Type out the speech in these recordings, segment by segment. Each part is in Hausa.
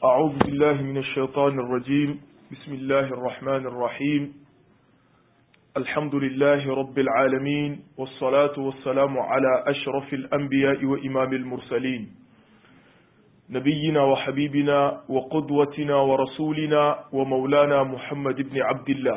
أعوذ بالله من الشيطان الرجيم بسم الله الرحمن الرحيم الحمد لله رب العالمين والصلاة والسلام على أشرف الأنبياء وإمام المرسلين نبينا وحبيبنا وقدوتنا ورسولنا ومولانا محمد بن عبد الله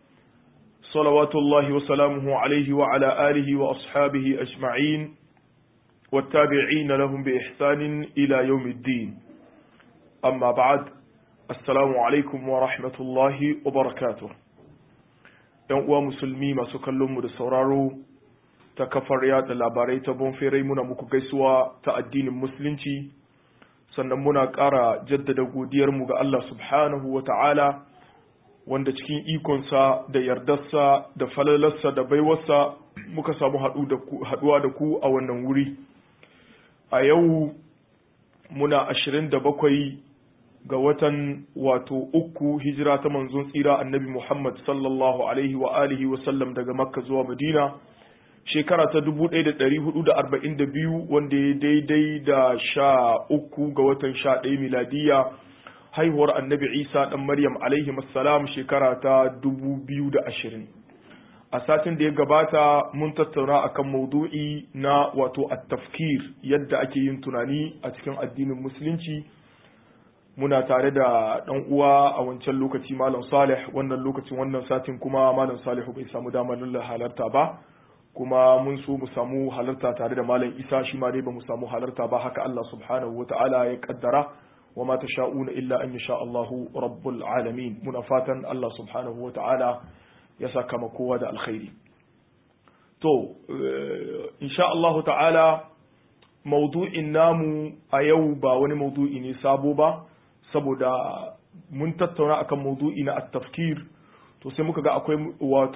صلوات الله وسلامه عليه وعلى آله وأصحابه أجمعين والتابعين لهم بإحسان إلى يوم الدين أما بعد السلام عليكم ورحمة الله وبركاته ‘yan uwa musulmi masu kallonmu da sauraro ta kafar yada labarai ta bonferai muna muku gaisuwa ta addinin musulunci sannan muna ƙara jaddada godiyarmu ga Allah subhanahu wa ta'ala wanda cikin ikonsa da yardarsa da falalarsa da baiwarsa muka samu haɗuwa da ku a wannan wuri a yau muna 27 ga watan uku hijira ta manzon tsira annabi Muhammad sallallahu alaihi wa alihi wa sallam daga Makka zuwa Madina shekara ta 1442 wanda ya daidai da 13 ga watan 11 miladiya haihuwar annabi Isa dan Maryam alaihi assalam shekara ta 2020 a satin da ya gabata mun tattauna akan maudu'i na at-tafkir yadda ake yin tunani a cikin addinin musulunci muna tare da dan uwa a wancan lokaci malam Salih wannan satin kuma malam Salihu bai samu damar halarta ba kuma mun so mu samu halarta tare da malam Isa shi ma dai ba mu samu halarta ba haka Allah subhanahu wataala ya kaddara wa ma tasha'una illa an yasha Allahu rabbul alamin muna fatan Allah subhanahu wataala ya saka ma kowa da alkhairi to insha Allah ta'ala maudu'in namu a yau ba wani maudu'i ne sabo ba saboda mun tattauna akan maudu'i na at-tafkir to sai muka ga akwai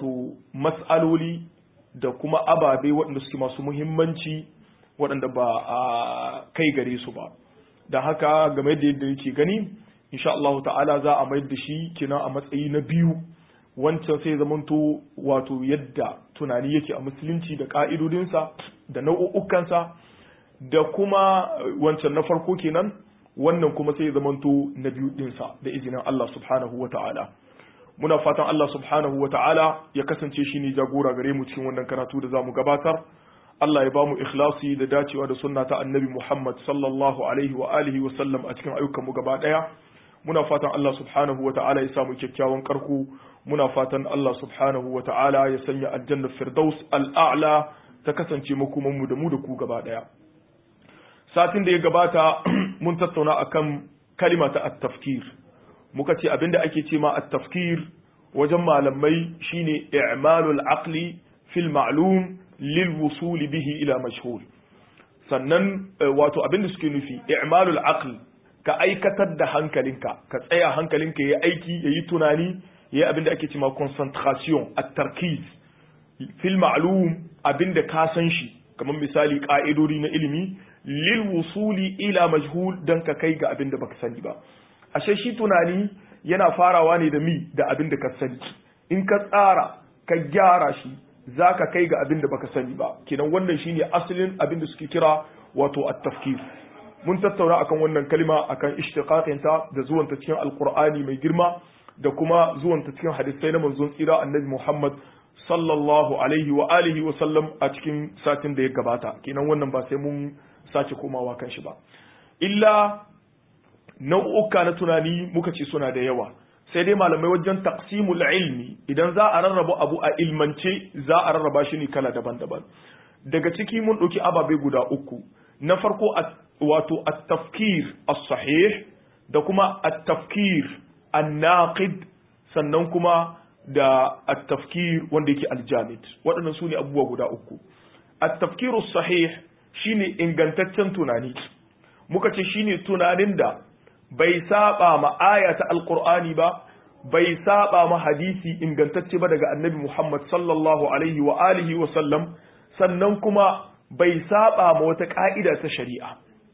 mas'aloli da kuma ababe waɗanda suke masu muhimmanci waɗanda ba a kai gare su ba da haka game da yadda yake gani insha Allah ta'ala za a mayar da shi kina a matsayi na biyu wancan sai zamanto yadda tunani yake a musulunci da ka'idodinsa da nau'ukansa da kuma wancan na farko kenan wannan kuma sai zamanto na biyu dinsa da izinin Allah subhanahu wa ta'ala muna fatan Allah subhanahu wa ta'ala ya kasance shi ne jagora gare mu cikin wannan karatu da zamu gabatar Allah ya bamu ikhlasi da dacewa da sunna ta annabi Muhammad sallallahu alaihi wa alihi wa sallam a cikin ayyukan mu gaba daya muna fatan Allah subhanahu wa ta'ala ya samu kyakkyawan karku muna fatan Allah subhanahu wa ta'ala ya sanya aljanna firdaus al'a'la ta kasance makoman mu da ku gaba daya satin da ya gabata mun tattauna akan kalima ta at-tafkir muka ce abinda ake ce ma at-tafkir wajen malamai shine i'malul aqli fil ma'lum lil wusul bihi ila mashhur sannan abinda suke nufi i'malul aql ka aikatar da hankalinka ka tsaya hankalinka yayi aiki yayi tunani yayi abinda ake ce ma concentration at-tarkiz fil ma'lum abinda ka san shi kamar misali ka'idodi na ilimi lil wusuli ila majhul dan ka kai ga abin da baka sani ba ashe shi tunani yana farawa ne da abin da ka sani in ka tsara ka gyara shi zaka kai ga abin da baka sani ba kenan wannan shine asalin abin da suke kira at-tafkir mun tattauna akan wannan kalma akan ishtiqaqin ta da zuwanta cikin alqur'ani mai girma da kuma zuwanta cikin hadisai na manzon tsira annabi Muhammad sallallahu alaihi wa alihi wa sallam a cikin satin da ya gabata kenan wannan ba sai mun sace komawa kan shi ba illa nau'uka na tunani muka ce suna da yawa sai dai malamai wajen taqsimul ilmi idan za a rarraba abu a ilmance za a rarraba shi ne kala daban-daban daga ciki mun ɗauki ababe guda uku na farko at-tafkir as-sahih da kuma at-tafkir an-naqid sannan kuma da at-tafkir wanda yake al-jamid waɗannan su ne abubuwa guda uku at-tafkir as-sahih shine ingantaccen tunani muka ce shine tunanin da bai saba ma aya ta alqur'ani ba bai saba ma hadisi ingantacce ba daga annabi Muhammad sallallahu alaihi wa alihi wa sallam sannan kuma bai saba ma wata ka'ida ta shari'a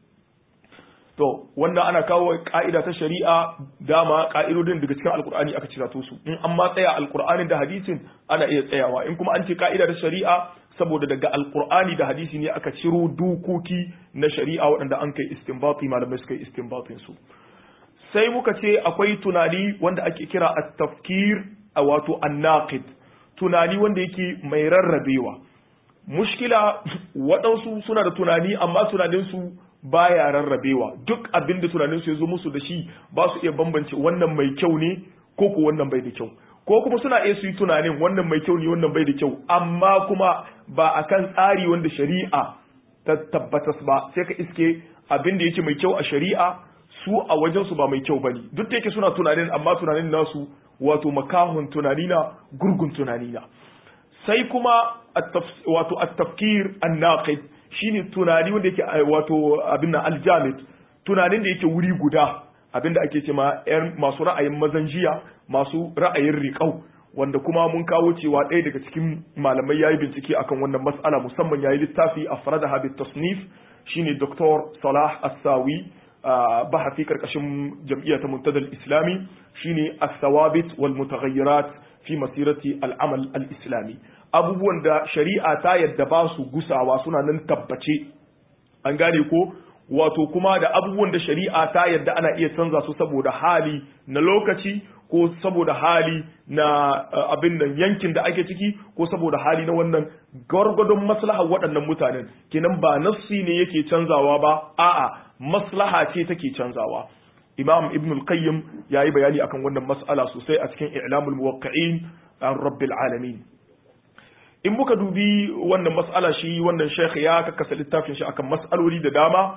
to wanda ana kawo ka'ida ta shari'a dama ka'idodin daga cikin alqur'ani aka cira to su in an ma tsaya alqur'anin da hadisin ana iya tsayawa in kuma an ce ka'ida ta shari'a saboda daga alqur'ani da hadisi ne aka ciro dokoki na shari'a waɗanda an kai istinbati malamai suka yi istinbatin su sai muka ce akwai tunani wanda ake kira at-tafkir wato an-naqid, tunani wanda yake mai rarrabewa. Mushkila waɗansu suna da tunani amma tunaninsu baya rarrabewa, duk abin da tunaninsu ya zo musu da shi ba su iya bambance wannan mai kyau ne ko ko wannan bai da kyau, ko kuma suna iya su yi tunanin wannan mai kyau ne wannan bai da kyau, amma kuma ba akan tsari wanda shari'a ta tabbatas ba. Sai ka iske abin da yake mai kyau a shari'a su a wajen su ba mai kyau bane, duk da yake suna tunanin amma tunanin nasu wato makahun tunani na, gurgun tunani na. Sai kuma wato at-tafkir an-naqid shine tunani wanda yake wato abin nan al-jamid, tunanin da yake wuri guda, abinda ake cewa masu ra'ayin mazanjiya, masu ra'ayin riƙau, wanda kuma mun kawo cewa ɗaya daga cikin malamai yayi bincike akan wannan mas'ala, musamman yayi littafi afradaha bit tasnif, shine Dr. Salah As-Sawi, bahasi karkashin jam'iyyar ta Muntada al-Islami, shine as-sawabit wal mutaghayyirat fi masirati al-amal al-islami. Abubuwan da shari'a ta yadda ba su gusawa suna nan tabbace, an gane ko, wato kuma da abubuwan da shari'a ta yadda ana iya canza su saboda hali na lokaci ko saboda hali na abin nan yankin da ake ciki ko saboda hali na wannan gwargwadon maslahar waɗannan mutanen. Kenan ba nassi ne yake canzawa ba, a'a maslaha ce take canzawa. Imam Ibn al-Qayyim yayi bayani akan wannan mas'ala sosai a cikin I'lamul Muwaqqi'in an Rabbil Alamin. In muka dubi wannan mas'ala, shi wannan sheikh ya kakkasa littafin shi akan mas'aloli da dama,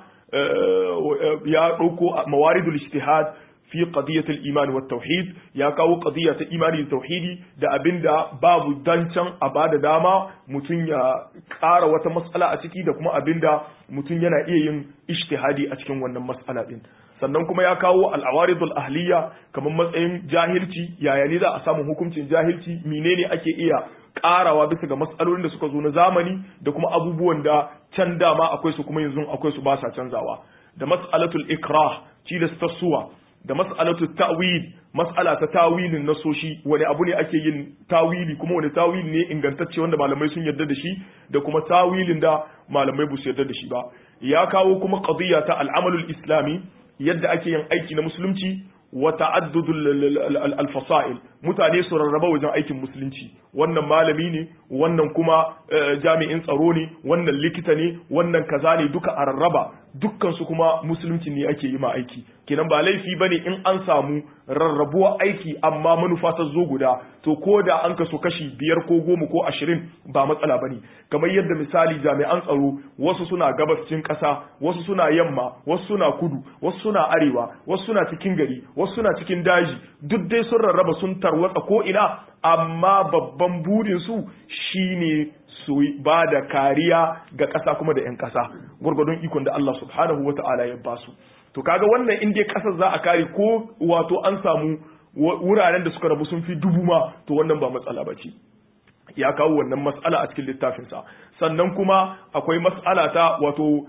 ya ɗauko mawaridul ijtihad fi qadiyatul iman wat tauhid, ya kawo qadiyya ta imani da tauhidi da abinda babu dancan a bada dama mutum ya ƙara wata mas'ala a ciki, da kuma abinda mutum yana iya yin ijtihadi a cikin wannan mas'ala din. Sannan kuma ya kawo al-awaridul ahliya, kamar matsayin jahilci, yaya ne za a samu hukuncin jahilci, menene ake iya ƙarawa bisa ga matsalolin da suka zo na zamani, da kuma abubuwan da can dama akwai su kuma yanzu akwai su ba sa canzawa, da mas'alatul ikrah, tilastarsuwa, da mas'alatul ta'wil, mas'ala ta tawilin nasoshi, wani abu ne ake yin tawili, kuma wani tawili ne ingantacce wanda malamai sun yarda da shi, da kuma tawilin da malamai ba su yarda da shi ba. Ya kawo kuma qadiyya ta al'amalul islami, yadda ake yin aiki na musulunci, wa ta'addudul al-fasa'il, mutane su rarraba wajen aikin musulunci, wannan malami ne, wannan kuma jami'in tsaro ne, wannan likita ne, wannan kaza ne, duka a rarraba, dukkan su kuma musulunci ne ake yi ma aiki. Kenan ba laifi bane in an samu rarrabuwa aiki amma manufa ta zo guda, to ko da an kaso kashi 5 ko 10 ko 20 ba matsala bane. Kamar yadda misali jami'an tsaro, wasu suna gabascin ƙasa, wasu suna yamma, wasu suna kudu, wasu suna arewa, wasu suna cikin gari, wasu suna cikin daji, duk dai sun rarraba sun tarwatsa ko ina, amma babban burin su shine su ba da kariya ga ƙasa kuma da 'yan ƙasa, gwargwadon ikon da Allah subhanahu wa ta'ala ya ba su. To kaga wannan in dai ƙasar za a kare, ko wato an samu wuraren da suka rabu sun fi 1000 ma, to wannan ba matsala ba ce. Ya kawo wannan mas'ala a cikin littafinsa. Sannan kuma akwai mas'ala ta wato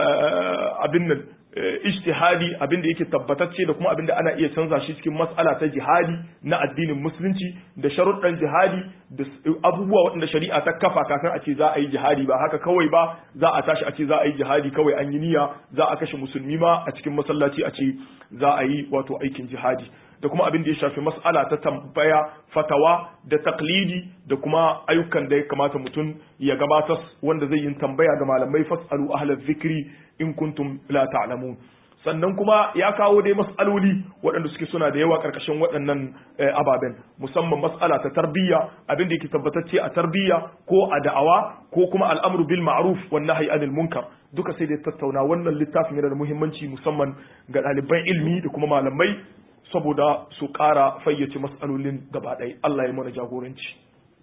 abin nan ijtihadi, abin da yake tabbatacce da kuma abin da ana iya canza shi cikin mas'ala ta jihadi na addinin musulunci, da sharuɗan jihadi, da abubuwa waɗanda shari'a ta kafa kafin a ce za a yi jihadi, ba haka kawai ba za a tashi a ce za a yi jihadi kawai an yi niyya za a kashe musulmi ma a cikin masallaci a ce za a yi wato aikin jihadi. Da kuma abin da ya shafi mas'ala ta tambaya, fatawa da taklidi, da kuma ayyukan da ya kamata mutum ya gabatar wanda zai yin tambaya ga malamai, fasalu ahlaz zikri in kuntum la ta'lamun. Sannan kuma ya kawo dai mas'aloli waɗanda suke suna da yawa ƙarƙashin waɗannan ababen, musamman mas'ala ta tarbiyya, abin da yake tabbatacce a tarbiyya ko a da'awa ko kuma al'amru bil ma'ruf wan nahyi anil munkar, duka sai da tattauna. Wannan littafin yana da muhimmanci musamman ga ɗaliban ilmi da kuma malamai, saboda su ƙara fayyace mas'alolin gaba ɗaya. Allah ya mana jagoranci.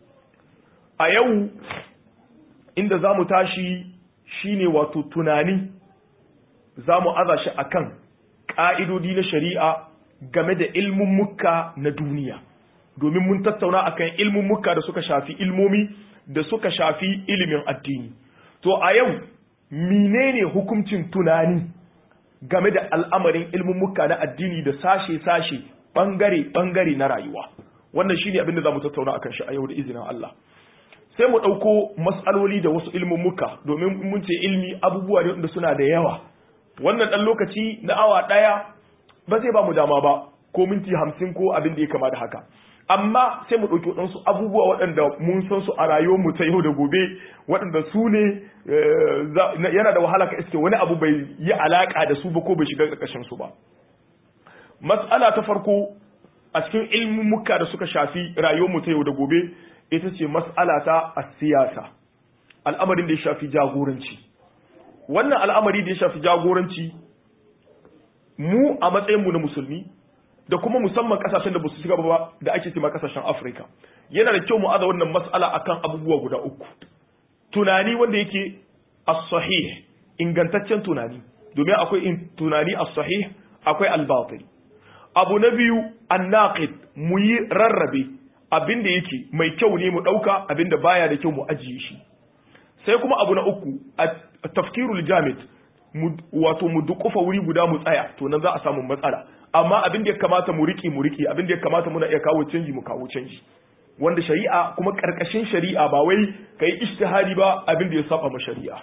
A yau inda za mu tashi shine wato tunani, za mu aza shi a kan ƙa'idodi na shari'a game da ilmummuka na duniya, domin mun tattauna a kan ilmummuka da suka shafi ilmomi da suka shafi ilimin addini. To a yau, menene hukuncin tunani game da al'amarin ilmummuka na addini da sashe-sashe, ɓangare-ɓangare na rayuwa? Wannan shi ne abin da za mu tattauna a kan shi a yau da izinin Allah. Sai mu ɗauko mas'aloli da wasu ilmummuka, domin mun ce ilmi abubuwa ne wanda suna da yawa. Wannan ɗan lokaci na awa ɗaya ba zai ba mu dama ba ko minti 50 ko abin da ya kama da haka. Amma sai mu ɗauki waɗansu abubuwa waɗanda mun san su a rayuwarmu ta yau da gobe waɗanda su ne yana da wahala ka iske wani abu bai yi alaƙa da su ba ko bai shiga ƙarƙashin su ba. Mas'ala ta farko a cikin ilmummuka da suka shafi rayuwarmu ta yau da gobe ita ce mas'ala ta siyasa, al'amarin da ya shafi jagoranci. Wannan al'amari da ya shafi jagoranci mu a matsayinmu na musulmi da kuma musamman kasashen da ba su shiga ba da ake cewa kasashen Afirka yana da kyau mu aza wannan mas'ala akan abubuwa guda uku. Tunani wanda yake as-sahih, ingantaccen tunani, domin akwai tunani as-sahih akwai al-batil. Abu na biyu an-naqid, mu yi rarrabe abinda yake mai kyau ne mu dauka, abinda baya da kyau mu ajiye shi. Sai kuma abu na uku at-tafkirul jamid, wato mu dukufa wuri guda mu tsaya, to nan za a samu matsala. Amma abin da ya kamata mu riƙe abin da ya kamata muna iya kawo canji mu kawo canji, wanda shari'a kuma ƙarƙashin shari'a ba wai ka yi ijtihadi ba abin da ya saba ma shari'a.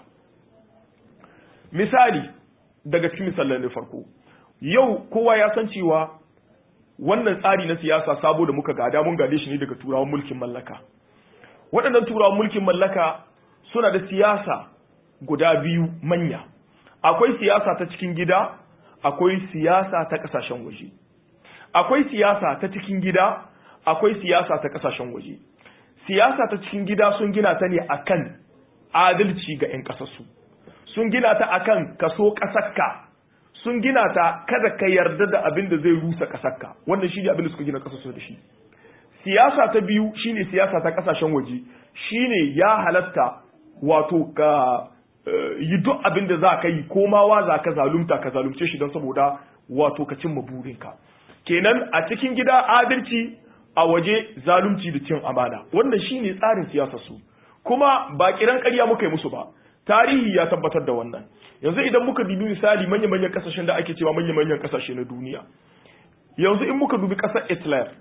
Misali daga cikin misalan da farko, yau kowa ya san cewa wannan tsari na siyasa sabo da muka gada mun gade shi ne daga turawan mulkin mallaka. Waɗannan turawan mulkin mallaka suna da siyasa guda biyu manya. Akwai siyasa ta cikin gida, akwai siyasa ta kasashen waje. Akwai siyasa ta cikin gida, akwai siyasa ta kasashen waje. Siyasa ta cikin gida sun gina ta ne akan adalci ga 'yan kasarsu. Sun gina ta akan kaso kasarka. Sun gina ta kada ka yarda da abin da zai rusa kasarka. Wannan shine abin da suka gina kasarsu da shi. Siyasa ta biyu shine siyasa ta kasashen waje. Shine ya halatta wato ka yi duk abin da za ka yi, komawa za ka zalunta ka zalunce shi don saboda wato ka cimma burinka. Kenan a cikin gida adalci, a waje zalunci da cin amana. Wannan shine tsarin siyasar su. Kuma ba kiran ƙarya muka yi musu ba. Tarihi ya tabbatar da wannan. Yanzu idan muka dubi misali manya-manyan kasashen da ake cewa manya-manyan kasashe na duniya. Yanzu in muka dubi ƙasar Hitler,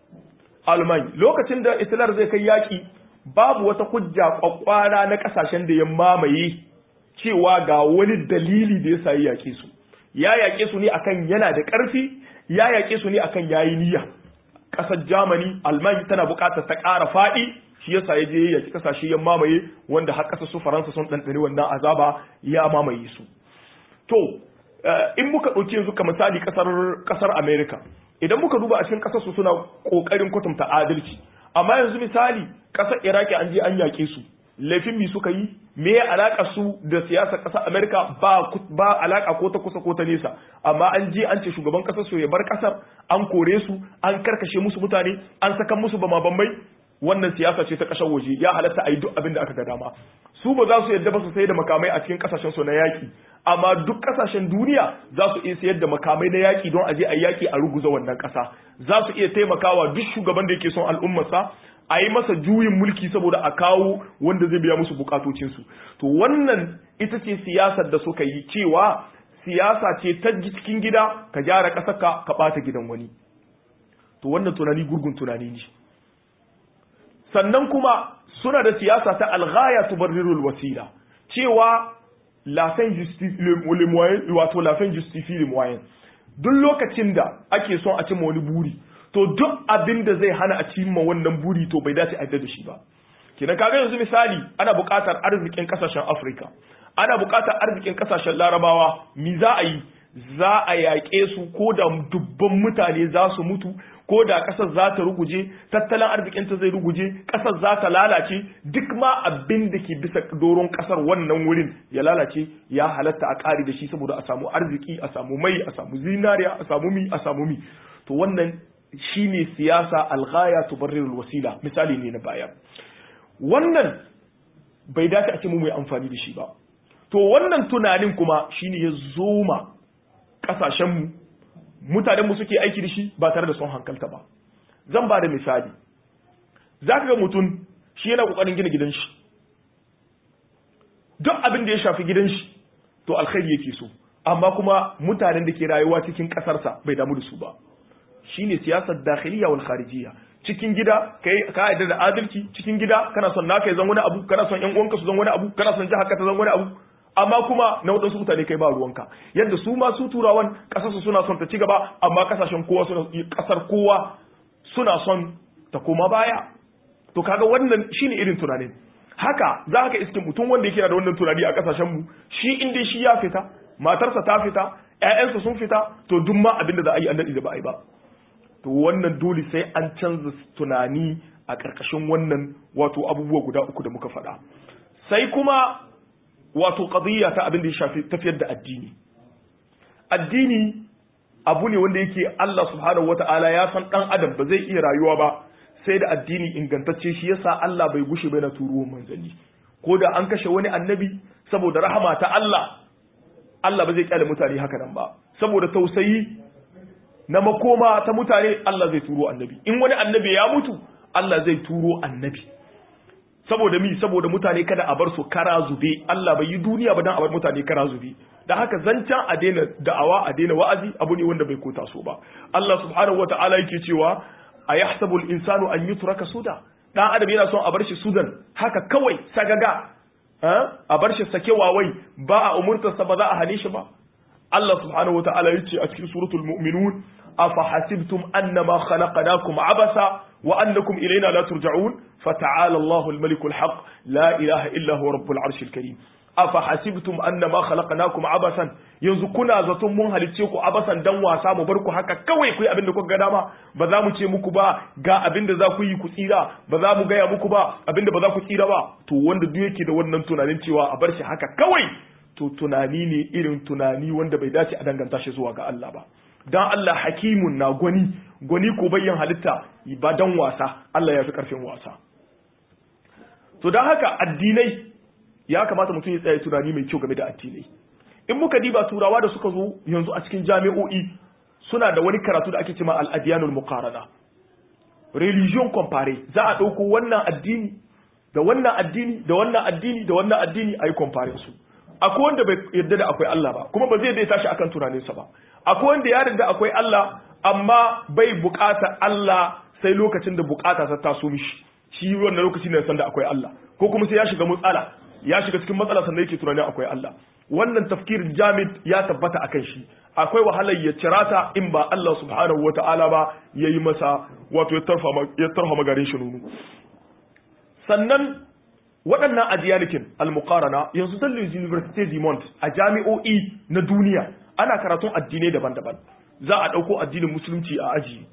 Alman, lokacin da Hitler zai kai yaƙi, babu wata hujja kwakwara na kasashen da ya mamaye cewa ga wani dalili da ya sa ya yaƙe su. Ya yaƙe su ne akan yana da ƙarfi, ya yaƙe su ne akan yayi niyya. Ƙasar Germany, Alman tana buƙatar ta ƙara faɗi, shi yasa ya je ya yaƙi ƙasashe ya mamaye, wanda har ƙasar su Faransa sun ɗanɗani wannan azaba ya mamaye su. To, in muka ɗauki yanzu ka misali ƙasar America, idan muka duba a cikin ƙasar su suna ƙoƙarin kwatanta adalci. Amma yanzu misali ƙasar Iraki an je an yaƙe su, laifin mi suka yi, me ya alaƙa su da siyasar ƙasar Amerika ba alaƙa ko ta kusa ko ta nesa, amma an je an ce shugaban ƙasar su ya bar ƙasar, an kore su, an karkashe musu mutane, an saka musu bama-bambai. Wannan siyasa ce ta ƙasar waje, ya halatta a yi duk abin da aka ga dama. Su ba za su yadda ba su sayar da makamai a cikin ƙasashen su na yaƙi, amma duk ƙasashen duniya za su iya sayar da makamai na yaƙi don a je a yaƙi a ruguza wannan ƙasa. Za su iya taimakawa duk shugaban da yake son al'ummarsa a yi masa juyin mulki saboda a kawo wanda zai biya musu bukatocinsu. To wannan ita ce siyasar da suka yi, cewa siyasa ce ta cikin gida ka gyara ƙasarka ka ɓata gidan wani. To wannan tunani gurgun tunani ne. Sannan kuma suna da siyasa ta alghaya tubarrirul wasila, cewa la fin justifie le moyen, wato la fin justifie le moyen. Duk lokacin da ake son a cimma wani buri, to duk abin da zai hana a cimma wannan buri to bai dace a yadda da shi ba. Kenan kaga yanzu misali ana buƙatar arzikin ƙasashen Afirka, ana buƙatar arzikin ƙasashen Larabawa, mi za a yi? Za a yaƙe su ko da dubban mutane za su mutu, ko da ƙasar za ta ruguje, tattalin arzikinta zai ruguje, ƙasar za ta lalace, duk ma abin da ke bisa doron ƙasar wannan wurin ya lalace, ya halatta a ƙari da shi saboda a samu arziki, a samu mai, a samu zinariya, a samu mi. To wannan shine siyasa alghaya tubarrirul wasila, misali ne na baya. Wannan bai dace a ce mu mai amfani da shi ba. To wannan tunanin kuma shine ya zoma kasashenmu, mutanenmu suke aiki da shi ba tare da son hankalta ba. Zan ba da misali, za ka ga mutum shi yana ƙoƙarin gina gidan shi, duk abin da ya shafi gidan shi to alkhairi yake so, amma kuma mutanen da ke rayuwa cikin ƙasarsa bai damu da su ba. Shi ne siyasar dakhiliya wal kharijiyya. Cikin gida ka yarda da adalci, cikin gida kana son naka ya zan wani abu, kana son ƴan uwanka su zan wani abu, kana son jihar ka ta zan wani abu, amma kuma na waɗansu mutane kai ba ruwanka yadda su ma su turawan ƙasarsu suna son ta ci gaba amma ƙasashen kowa ƙasar kowa suna son ta koma baya to kaga wannan shine irin tunanin haka za ka iske mutum wanda yake da wannan tunani a ƙasashen mu shi inda shi ya fita matarsa ta fita ƴaƴansa sun fita to duk ma abin da za a yi annabi da ba a yi ba to wannan dole sai an canza tunani a ƙarƙashin wannan wato abubuwa guda uku da muka faɗa sai kuma wato qadiyya ta abin da ya shafi tafiyar da addini abu ne wanda yake Allah subhanahu wata'ala ya san dan adam ba zai iya rayuwa ba sai da addini ingantacce shi yasa Allah bai gushe bai na turuwan manzanni ko da an kashe wani annabi saboda rahama ta Allah ba zai kyale mutane haka nan ba saboda tausayi na makoma ta mutane Allah zai turo annabi in wani annabi ya mutu Allah zai turo annabi saboda mutane kada a bar su kara zube Allah bai yi duniya ba dan a bar mutane kara zube da haka zancan a daina da'awa a daina wa'azi abu ne wanda bai kota so ba Allah subhanahu wata'ala yake cewa ayahsabu al-insanu an yutraka suda dan adam yana son a bar shi sudan haka kawai sagaga a bar shi sake wawai ba a umurtarsa ba za a hane shi ba Allah subhanahu wata'ala yace a cikin suratul mu'minun afa hasibtum annama khalaqnakum abasa wa annakum ilayna la turja'un fata'ala Allahu al-maliku al-haq la ilaha illa huwa rabbul arshil karim afa hasibtum annama khalaqnakum abasan yanzu kuna zaton mun halicce ku abasan dan wasa mu bar ku haka kawai ku yi abin da kuka ga dama ba za mu ce muku ba ga abin da za ku yi ku tsira ba za mu gaya muku ba abin da ba za ku tsira ba to wanda duk yake da wannan tunanin cewa a bar shi haka kawai to tunani ne irin tunani wanda bai dace a danganta shi zuwa ga Allah ba dan Allah hakimun na gwani ko bayyan halitta ba dan wasa Allah ya fi karfin wasa to dan haka addinai ya kamata mutum ya tsaya tunani mai kyau game da addinai in muka diba turawa da suka zo yanzu a cikin jami'o'i suna da wani karatu da ake cewa al-adyanul muqarana religion compare za a dauko wannan addini da wannan addini da wannan addini da wannan addini ayi compare su akwai wanda bai yarda da akwai Allah ba kuma ba zai dai tashi akan tunaninsa ba akwai wanda ya yarda akwai Allah amma bai bukata Allah sai lokacin da bukata ta taso mishi shi wannan lokaci ne san da akwai Allah ko kuma sai ya shiga matsala ya shiga cikin matsala sannan yake tunanin akwai Allah wannan tafkirin jamid ya tabbata akan shi akwai wahalar ya cirata in ba Allah subhanahu wataala ba yayi masa wato ya tarfa magarin shi nunu sannan waɗannan adiyanikin al-muqarana yanzu dalilin University du Monde a jami'o'i na duniya ana karatun addinai daban-daban za a ɗauko addinin musulunci a aji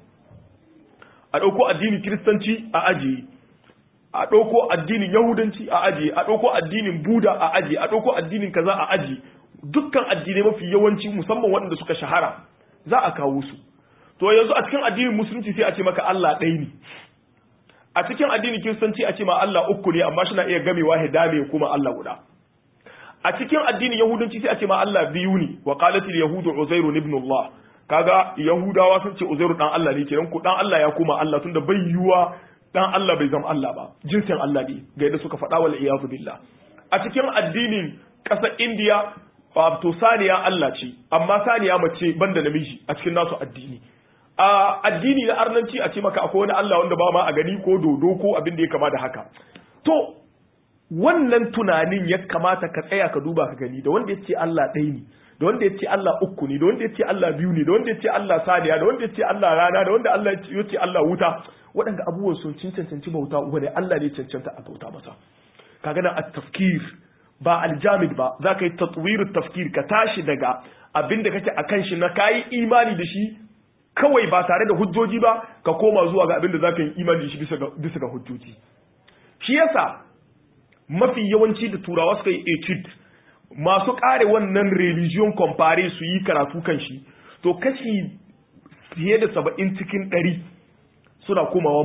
a ɗauko addinin kiristanci a aji a ɗauko addinin yahudanci a aji a ɗauko addinin buda a aji a ɗauko addinin kaza a aji dukkan addinai mafi yawanci musamman waɗanda suka shahara za a kawo su to yanzu a cikin addinin musulunci sai a ce maka Allah ɗaya ne a cikin addinin kiristanci a ce ma Allah uku ne amma shi na iya gamewa hidame kuma Allah guda a cikin addinin yahudanci sai a ce ma Allah biyu ne wa qalatil yahudu uzairu ibn Allah kaga yahudawa sun ce uzairu dan Allah ne kenan ku dan Allah ya koma Allah tunda bai yiwa dan Allah bai zama Allah ba jinsin Allah ne ga yadda suka faɗa wal iyadu billah a cikin addinin ƙasar India to saniya Allah ce amma saniya mace banda namiji a cikin nasu addini a addini na arnanci a ce maka akwai wani Allah wanda ba ma a gani ko dodo ko abin da ya kama da haka to wannan tunanin ya kamata ka tsaya ka duba ka gani da wanda ya ce Allah ɗaya ne da wanda ya ce Allah uku ne da wanda ya ce Allah biyu ne da wanda ya ce Allah saniya da wanda ya ce Allah rana da wanda Allah ya ce Allah wuta waɗanda abubuwan sun cancanci bauta wani Allah ne cancanta a bauta masa kaga nan at-tafkir ba aljamid ba za ka yi tatwirut tafkir ka tashi daga abin da kake akan shi na kayi imani da shi kawai ba tare da hujjoji ba ka koma zuwa ga abin da za ka yi imani da shi bisa ga hujjoji shi yasa mafi yawanci da turawa suka yi etude masu kare wannan religion compare su yi karatu kan shi to kashi fiye da 70 cikin 100 suna komawa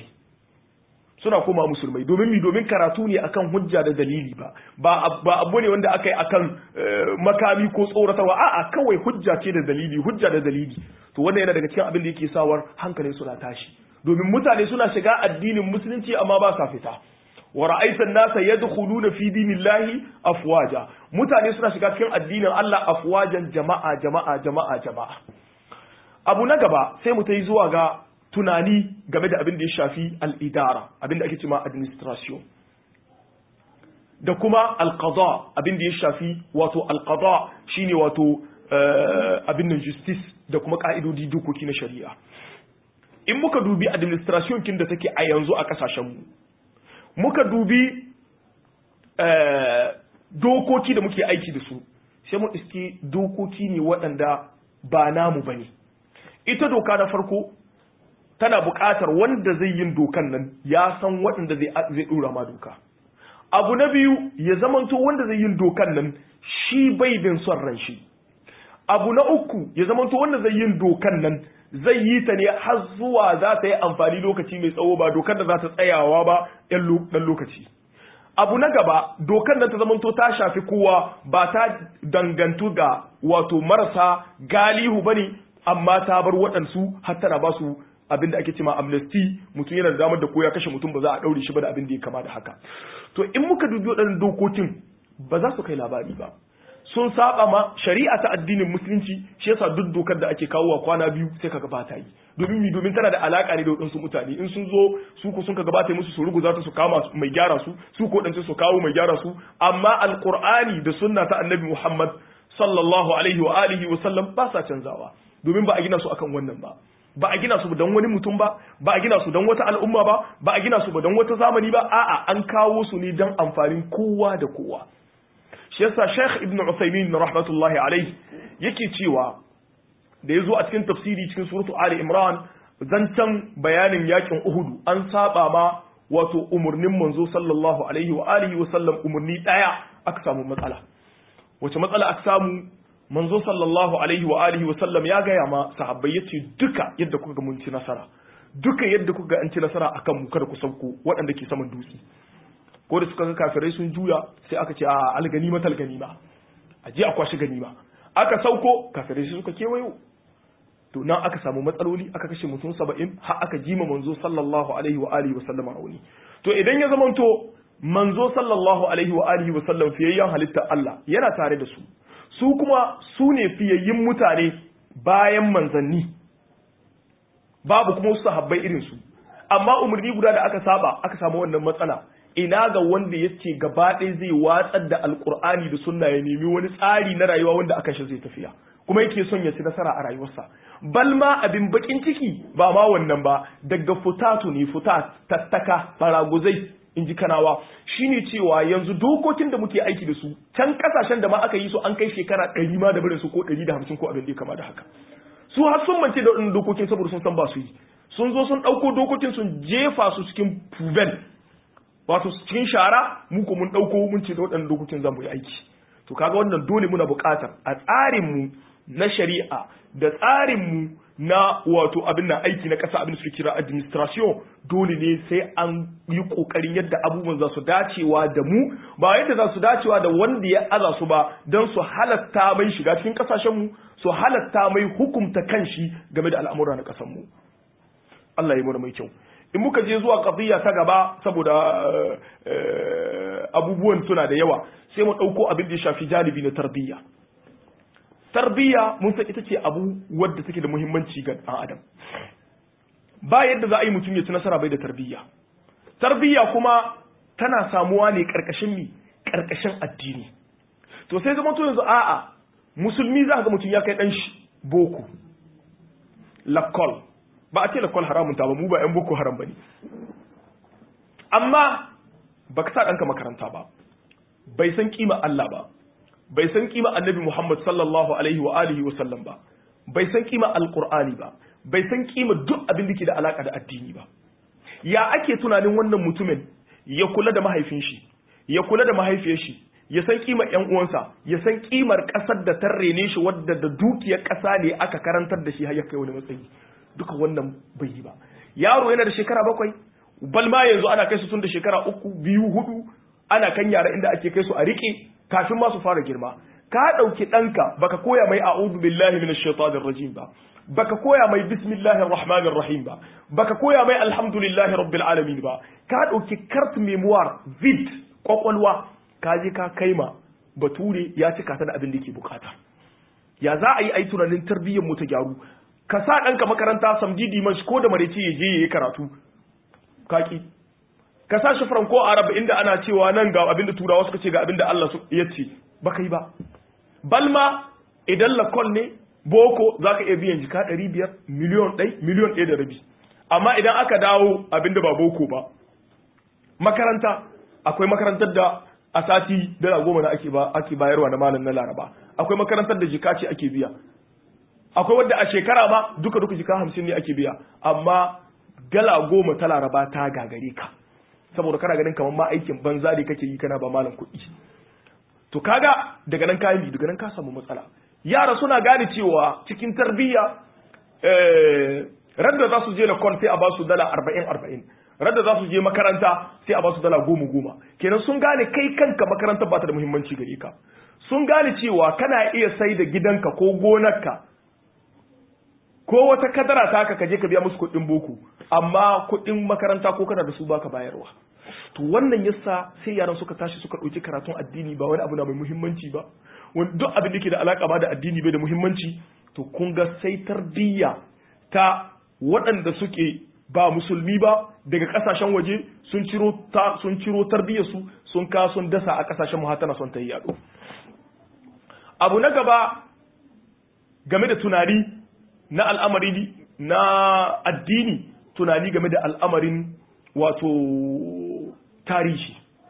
musulmai domin karatu ne akan hujja da dalili ba abu ne wanda aka yi akan makami ko tsoratarwa a'a kawai hujja ce da dalili to wannan yana daga cikin abin da yake sawar hankalin suna tashi domin mutane suna shiga addinin musulunci amma ba sa fita wa ra'aita an-nasa yadkhuluna fi dinillahi afwaja mutane suna shiga cikin addinin Allah afwajan jama'a abu na gaba sai mu tayi zuwa ga tunani game da abin da ya shafi al'idara abin da ake cewa administration da kuma alqada abin da ya shafi wato alqada shine wato abin nan justice da kuma ka'idodi dokoki na shari'a. In muka dubi administration kin da take a yanzu a kasashen mu, muka dubi dokoki da muke aiki da su, sai mu iske dokoki ne waɗanda ba namu bane. Ita doka na farko tana buƙatar wanda zai yin dokan nan ya san waɗanda zai ɗora ma doka. Abu na biyu ya zamanto wanda zai yin dokan nan shi bai bin son ran shi. Abu na uku ya zamanto wanda zai yin dokan nan zai yi ta ne har zuwa za ta yi amfani lokaci mai tsawo ba dokar da za ta tsayawa ba ɗan lokaci. Abu na gaba dokar nan ta zamanto ta shafi kowa ba ta dangantu ga wato marasa galihu bane amma ta bar waɗansu har tana ba su abin da ake cewa amnesty, mutum yana da damar da ko ya kashe mutum ba za a daure shi ba da abin da ya kama da haka. To in muka dubi waɗannan dokokin ba za su kai labari ba, sun saba ma shari'a ta addinin musulunci. Shi yasa duk dokar da ake kawo wa kwana biyu sai kaga ba ta yi, domin tana da alaka ne da waɗansu mutane. In sun zo su ko sun ka gabata musu su ruguza ta su kama mai gyara su ko ɗansu su kawo mai gyara su. Amma alqur'ani da sunna ta annabi Muhammad sallallahu alaihi wa alihi wa sallam ba sa canzawa, domin ba a gina su akan wannan ba a gina su don wani mutum ba a gina su don wata al'umma ba a gina su ba don wata zamani ba, a'a an kawo su ne don amfanin kowa da kowa. Shi yasa Sheikh Ibn Uthaymeen rahmatullahi alaihi yake cewa da yazo a cikin tafsiri cikin suratu Ali Imran zancan bayanin yakin Uhud an saba ma wato umurnin manzo sallallahu alaihi wa alihi wa sallam umurni daya aka samu matsala. Wace matsala aka samu? Manzo sallallahu alaihi wa alihi wa sallam ya gaya ma sahabbai yace duka yadda kuka ga mun ci nasara, duka yadda kuka ga an ci nasara akan mu kada ku sauko waɗanda ke saman dutse. Ko da suka ga kafirai sun juya sai aka ce a alganima talganima, a je a kwashi ganima. Aka sauko kafirai suka kewayo, to nan aka samu matsaloli, aka kashe mutum 70 har aka jima manzo sallallahu alaihi wa alihi wa sallam rauni. To idan ya zamanto manzo sallallahu alaihi wa alihi wa sallam fiyayyan halitta Allah yana tare da su kuma su ne fiyayyin mutane bayan manzanni, babu kuma wasu sahabbai irin su, amma umarni guda da aka saba aka samu wannan matsala. Ina ga wanda yace gaba ɗaya zai watsar da alkur'ani da sunna ya nemi wani tsari na rayuwa wanda aka shi zai tafiya, kuma yake son ya ci nasara a rayuwarsa. Bal ma abin bakin ciki ba ma wannan ba, daga futatu ne, futat tattaka baraguzai in ji kanawa, shine cewa yanzu dokokin da muke aiki da su can kasashen da ma aka yi su an kai shekara 100 ma da barin su ko 150 ko abin da ya kama da haka. Su har sun mance da waɗannan dokokin saboda sun san ba su yi, sun zo sun ɗauko dokokin sun jefa su cikin puvel, wato cikin shara. Mu ko mun ɗauko mun ce da waɗannan dokokin za mu yi aiki. To kaga wannan dole muna buƙatar a tsarinmu na shari'a da tsarinmu na wato abin nan aiki na ƙasa, abin da suke kira administration, dole ne sai an yi ƙoƙarin yadda abubuwan za su dacewa da mu, ba yadda za su dacewa da wanda ya aza su ba, don su halatta mai shiga cikin ƙasashenmu, su halatta mai hukumta kanshi game da al'amura na ƙasarmu. Allah ya yi mana mai kyau. In muka je zuwa qadiyya ta gaba, saboda abubuwan suna da yawa, sai mu ɗauko abin da ya shafi janibi na tarbiyya. Tarbiyya mun san ita ce abu wadda take da muhimmanci ga ɗan adam. Ba yadda za a yi mutum ya ci nasara bai da tarbiyya. Tarbiyya kuma tana samuwa ne ƙarƙashin addini. To sai zama to yanzu a'a musulmi za ka ga mutum ya kai ɗan shi boko, lakol, ba a ce lakol haramun ta ba, mu ba 'yan boko haram ba ne. Amma ba ka sa ɗanka makaranta ba, bai san kima Allah ba, bai san kima annabi Muhammad sallallahu alaihi wa alihi wa sallam ba, bai san kima alqur'ani ba, bai san kima duk abin da ke da alaka da addini ba. Ya ake tunanin wannan mutumin ya kula da mahaifin shi, ya kula da mahaifiyar shi, ya san kimar ƴan uwansa, ya san kimar ƙasar da ta rene shi wadda da dukiyar ƙasa ne aka karantar da shi har ya kai wani matsayi. Duka wannan bai yi ba. Yaro yana da shekara 7, balma yanzu ana kai su tun da shekara 3, 2, 4, ana kan yara inda ake kai su a rike kafin ma su fara girma. Ka ɗauki ɗanka baka koya mai a'udhu billahi minash shaitanir rajim ba, baka koya mai bismillahir rahmanir rahim ba, baka koya mai alhamdulillahi rabbil alamin ba. Ka ɗauki carte mémoire vide, kwakwalwa, ka je ka kaima bature ya cika ta da abin da yake bukata. Ya za a yi ai tunanin tarbiyyar mu ta gyaru? Ka sa ɗanka makaranta samdi dimash ko da mareci ya je yayi karatu, kaki. ka sa shi franco arab inda ana cewa nan ga abinda turawa suka ce ga abinda Allah ya ce ba kai ba balma idan lakol ne boko zaka iya biyan jika 500 miliyon 1 da rabi amma idan aka dawo abinda ba boko ba makaranta akwai makarantar da a sati $10 na ake bayarwa na malam na Laraba akwai makarantar da jika ce ake biya akwai wadda a shekara ma duka jika 50 ne ake biya amma $10 ta Laraba ta gagare ka saboda kana ganin kamar ma aikin banza da kake yi kana ba malam kuɗi to kaga daga nan kayan daga nan ka samu matsala yara suna gane cewa cikin tarbiyya radda za su je lakon sai a ba su $40 radda za su je makaranta sai a ba su $10 kenan sun gane kai kanka makarantar ba ta da muhimmanci gare ka sun gane cewa kana iya sai da gidanka ko gonarka ko wata kadara ta ka je ka biya musu kuɗin boko amma kuɗin makaranta ko kana da su baka bayarwa to wannan yasa sai yaran suka tashi suka ɗauki karatun addini ba wani abu na mai muhimmanci ba wani duk abin da ke da alaka ba da addini bai da muhimmanci to kun ga sai tarbiyya ta waɗanda suke ba musulmi ba daga ƙasashen waje sun ciro tarbiyyar su sun ka sun dasa a ƙasashen mu tana son ta yi yaɗo abu na gaba game da tunani na al'amari na addini tunani game da al'amarin wato tarihi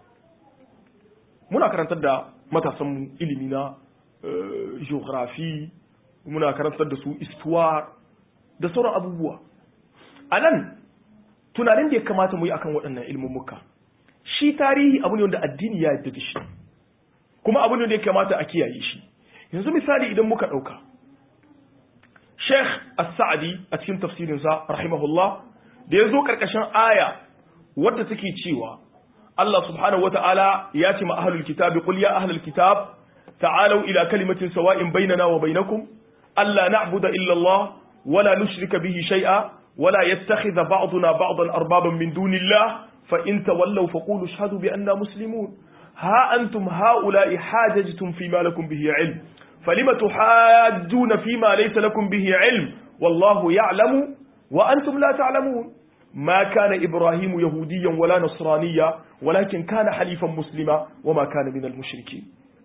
muna karantar da matasanmu ilimi na geography muna karantar da su histoire da sauran abubuwa a nan tunanin da ya kamata mu yi akan waɗannan ilmummuka shi tarihi abu ne wanda addini ya yadda da shi kuma abu ne wanda ya kamata a kiyaye shi yanzu misali idan muka ɗauka Sheikh As-Sa'di a cikin tafsirinsa rahimahullah da ya zo ƙarƙashin aya wadda take cewa Allah subhanahu wata'ala ya ce ma ahlul kitabi qul ya ahlul kitab ta'alu ila kalimatin sawa'in bainana wa bainakum alla na'budu illa Allah wa la nushrika bihi shay'a wa la yattakhidha ba'duna ba'dan arbaban min dunillah fa in tawallaw faqulu ashhadu bi anna muslimun ha antum ha'ula'i hajajtum fima lakum bihi 'ilm فلما تحاجون فيما ليس لكم به علم والله يعلم وأنتم لا تعلمون ما كان إبراهيم يهوديا ولا نصرانيا ولكن كان حليفا مسلما وما كان من المشركين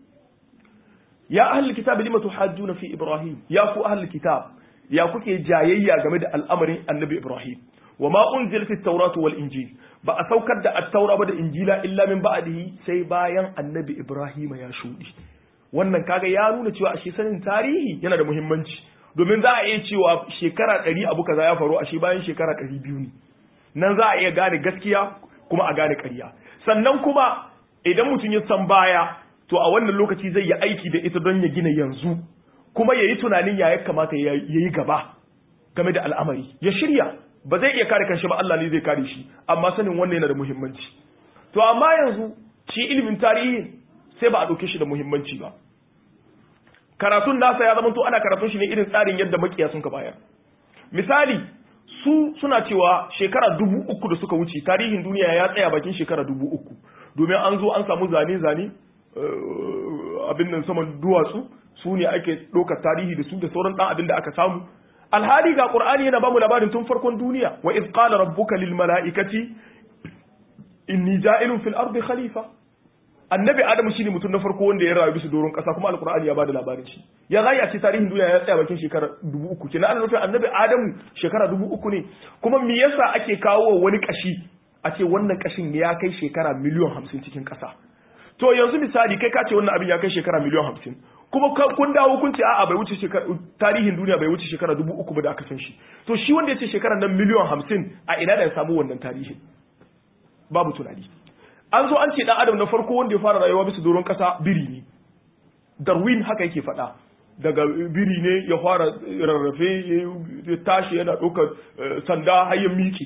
يا أهل الكتاب لما تحاجون في إبراهيم يا فو أهل الكتاب يا كوكي جاييا جمد الأمر النبي إبراهيم وما أنزلت التوراة والإنجيل بأسوكد التوراة والإنجيل إلا من بعده سيبايا النبي إبراهيم يا شودي wannan kaga ya nuna cewa ashe sanin tarihi yana da muhimmanci domin za a iya cewa shekara 100 abu kaza ya faru ashe bayan shekara 200 ne nan za a iya gane gaskiya kuma a gane ƙarya sannan kuma idan mutum ya san baya to a wannan lokaci zai yi aiki da ita don ya gina yanzu kuma yayi tunanin ya kamata yayi gaba game da al'amari ya shirya ba zai iya kare kanshi ba Allah ne zai kare shi amma sanin wannan yana da muhimmanci to amma yanzu shi ilimin tarihi sai ba a ɗauke shi da muhimmanci ba karatun nasa ya zamanto ana karatun shi ne irin tsarin yadda makiya sun ka bayar misali suna cewa shekara 3000 da suka wuce tarihin duniya ya tsaya bakin shekara 3000 domin an zo an samu zane-zane abin nan saman duwatsu su ne ake ɗaukar tarihi da su da sauran ɗan abin da aka samu alhali ga ƙur'ani yana bamu labarin tun farkon duniya wa iz qala rabbuka lil mala'ikati inni ja'ilun fil ardi khalifa annabi adamu shine mutum na farko wanda ya rayu bisa doron kasa kuma alqur'ani ya bada labarin shi ya zai a ce tarihin duniya ya tsaya bakin shekara 3000 kenan ana nufin annabi adamu shekara 3000 ne kuma me yasa ake kawo wani kashi a ce wannan kashin ya kai shekara miliyan 50 cikin kasa to yanzu misali kai ka ce wannan abin ya kai shekara miliyan 50 kuma kun dawo kun ce a'a bai wuce shekara tarihin duniya bai wuce shekara 3000 ba da aka san shi to shi wanda ya ce shekara nan miliyan 50 a ina da ya samu wannan tarihin babu tunani an zo an ce dan adam na farko wanda ya fara rayuwa bisa doron kasa biri ne Darwin haka yake faɗa daga biri ne ya fara rarrafe ya tashi yana ɗaukar sanda har ya miƙe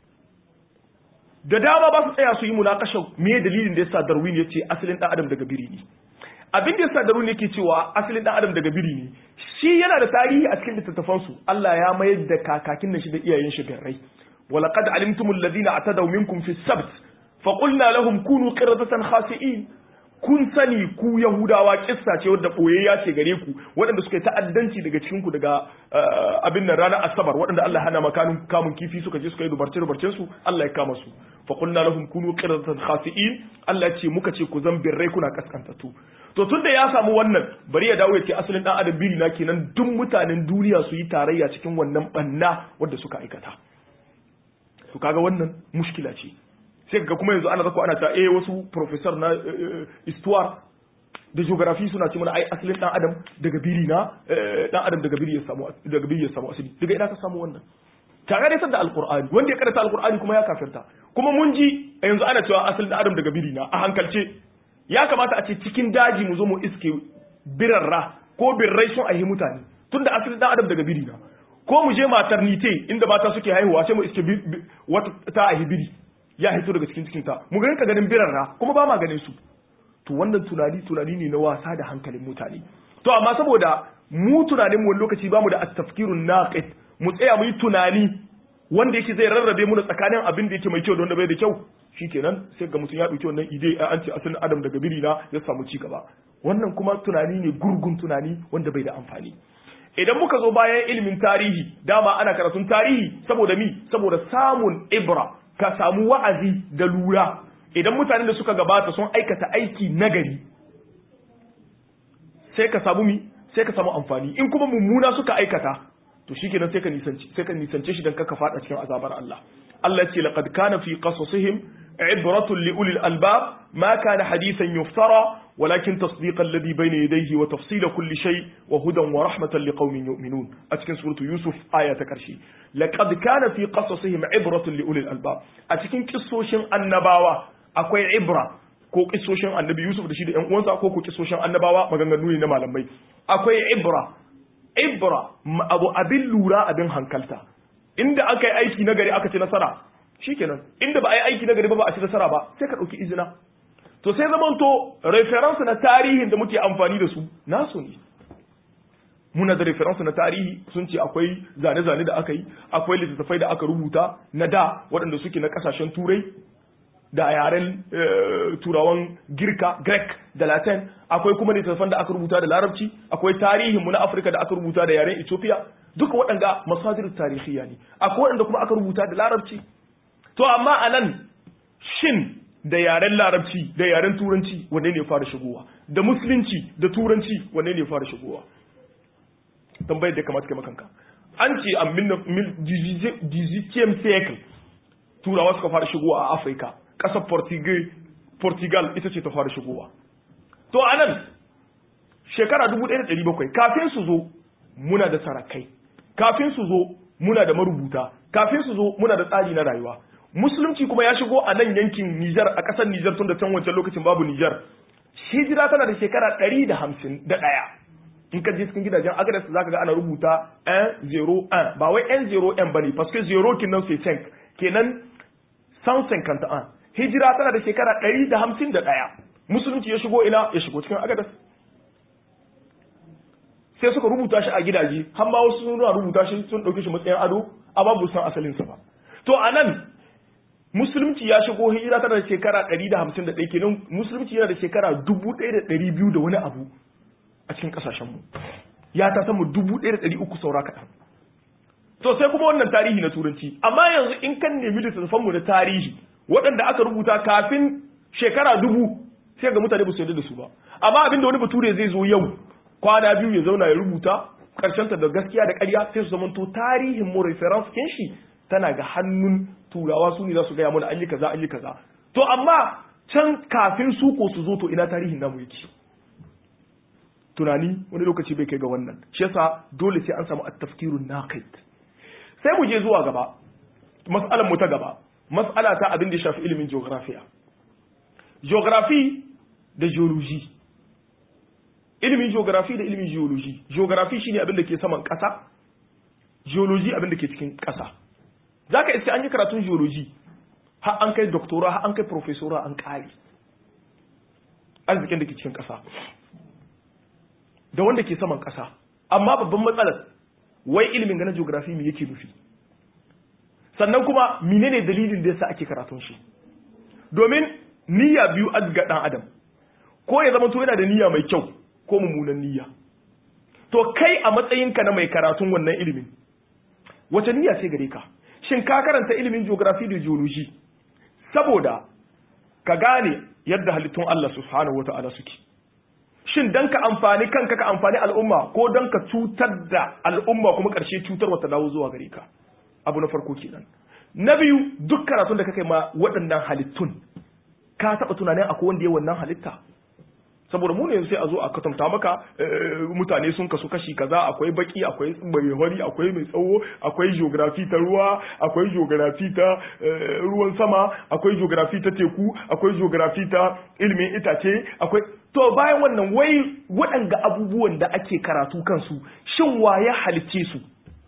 da dama ba su tsaya su yi munakasha me dalilin da yasa Darwin ya ce asalin dan adam daga biri ne abin da yasa Darwin yake cewa asalin dan adam daga biri ne shi yana da tarihi a cikin littattafansu Allah ya mayar da kakakin shi da iyayen shi garrai walaqad alimtumul ladina atadaw minkum fi sabt فقلنا لهم كونوا قردة خاسئين kun sani ku Yahudawa kissa ce wadda boyayya ce gare ku waɗanda suka yi ta'addanci daga cikin ku daga abin nan ranar Asabar waɗanda Allah hana makanin kamun kifi suka je suka yi dubarcin su Allah ya kama su fa qulna lahum kunu qiradatan khasi'in Allah ce muka ce ku zan birrai kuna kaskantatu to tunda ya samu wannan bari ya dawo ya ce asalin dan adam biri na kenan duk mutanen duniya su yi tarayya cikin wannan banna wanda suka aikata to kaga wannan mushkila ce sai ga kuma yanzu ana zako ana ta wasu professor na histoire da geography suna ce mana ai asalin dan adam daga biri na dan adam daga biri ya samu asali daga ina ka samu wannan kaga dai sanda alqur'ani wanda ya karanta alqur'ani kuma ya kafirta kuma mun ji yanzu ana cewa asalin dan adam daga biri na a hankalce ya kamata a ce cikin daji mu zo mu iske birarra ko birrai sun aihi mutane tunda asalin dan adam daga biri na ko mu je maternity inda mata suke haihuwa sai mu iske wata ta aihi biri ya hito daga cikin cikinta mu ga ganin birarra kuma ba ma ganin su to wannan tunani ne na wasa da hankalin mutane to amma saboda mu tunanin mu wani lokaci bamu da at-tafkirun naqid mu tsaya mu yi tunani wanda yake zai rarrabe mu tsakanin abin da yake mai kyau da wanda bai da kyau shikenan sai ga mutum ya dauki wannan ide an ce asalin adam daga biri na ya samu ci gaba wannan kuma tunani ne gurgun tunani wanda bai da amfani idan muka zo bayan ilimin tarihi dama ana karatun tarihi saboda saboda samun ibra ka samu wa'azi da lura idan mutanen da suka gabata sun aikata aiki nagari sai ka samu amfani in kuma mummuna suka aikata to shikenan sai ka nisance shi dan ka fada cikin azabar Allah Allah ya ce laqad kana fi qasasihim ibratun li ulil albab ma kana hadithan yuftara walakin tasdiqa alladhi bayna yadayhi wa tafsila kulli shay wa hudan wa rahmatan liqaumin yu'minun a cikin suratu yusuf aya ta karshe laqad kana fi qasasihim ibratun li ulil albab a cikin kissoshin annabawa akwai ibra ko kissoshin annabi yusuf da shi da ƴan uwansa ko kissoshin annabawa maganganu ne na malamai akwai ibra abin lura abin hankalta inda aka yi aiki nagari aka ci nasara shikenan inda ba a yi aiki nagari ba a ci nasara ba sai ka ɗauki izina to sai zamanto reference na tarihin da muke amfani da su nasu ne muna da reference na tarihi sun ce akwai zane-zane da aka yi akwai littattafai da aka rubuta na da waɗanda suke na ƙasashen turai da yaren turawan girka greek da latin akwai kuma littattafan da aka rubuta da larabci akwai tarihin mu na afirka da aka rubuta da yaren ethiopia duka waɗanda masadir tarihiyya ne akwai waɗanda kuma aka rubuta da larabci to amma anan shin da yaren larabci da yaren turanci wanne ne fara shigowa da musulunci da turanci wanne ne fara shigowa tambayar da kamata kai makanka an ce a 18 siècle turawa suka fara shigowa a afirka ƙasar portugal ita ce ta fara shigowa to anan shekara 1700 kafin su zo muna da sarakai kafin su zo muna da marubuta kafin su zo muna da tsari na rayuwa musulunci kuma ya shigo a nan yankin Nijar a ƙasar Nijar tun da can wancan lokacin babu Nijar hijira tana da shekara 151 in ka je cikin gidajen agadas zaka ga ana rubuta 101 ba wai 101 bane parce que 0 kinan sai 5 kenan 151 hijira tana da shekara 151 musulunci ya shigo ina ya shigo cikin agadas sai suka rubuta shi a gidaje har ma wasu sun rubuta shi sun dauke shi matsayin ado amma ba san asalin sa ba to anan musulunci ya shigo hijira tana da shekara 151 kenan musulunci yana da shekara 1200 da wani abu a cikin kasashen mu ya ta samu 1300 saura kaɗan to sai kuma wannan tarihi na turanci amma yanzu in kan nemi littattafan mu na tarihi waɗanda aka rubuta kafin shekara 1000 sai ga mutane ba su yarda da su ba amma abinda wani bature zai zo yau kwana biyu ya zauna ya rubuta ta da gaskiya da ƙarya sai su zamanto tarihin mu reference kin shi tana ga hannun turawa su ne za su gaya mana an yi kaza to amma can kafin su ko su zo to ina tarihin namu yake tunani wani lokaci bai kai ga wannan shi yasa dole sai an samu at-tafkirun naqid sai mu je zuwa gaba mas'alar mu ta gaba mas'ala ta abin da ya shafi ilimin geography da geology ilimin geography da ilimin geology shine abin da ke saman ƙasa geology abin da ke cikin ƙasa zaka iske an yi karatun geology har an kai doctora har an kai professora an kare arzikin da ke cikin ƙasa da wanda ke saman ƙasa amma babban matsalar wai ilimin ganin geography me yake nufi sannan kuma menene dalilin da yasa ake karatun shi domin niyya biyu azga dan adam ko ya zama to yana da niyya mai kyau ko mummunan niyya. To kai a matsayinka na mai karatun wannan ilimin wace niyya ce gare ka? Shin ka karanta ilimin geography da geology saboda ka gane yadda halittun Allah subhanahu wata'ala suke? Shin dan ka amfani kanka ka amfani al'umma ko dan ka cutar da al'umma kuma karshe cutar wata dawo zuwa gare ka? Abu na farko kenan. Na biyu, duk karatun da kake ma waɗannan halittun ka taɓa tunanin akwai wanda ya wannan halitta? Saboda mu ne sai a zo a katanta maka mutane sun kasu kashi kaza, akwai baki, akwai mai hori, akwai mai tsawo, akwai geography ta ruwa, akwai geography ta ruwan sama, akwai geography ta teku, akwai geography ta ilimin itace, akwai to bayan wannan wai waɗanga abubuwan da ake karatu kansu shin waye halicce su?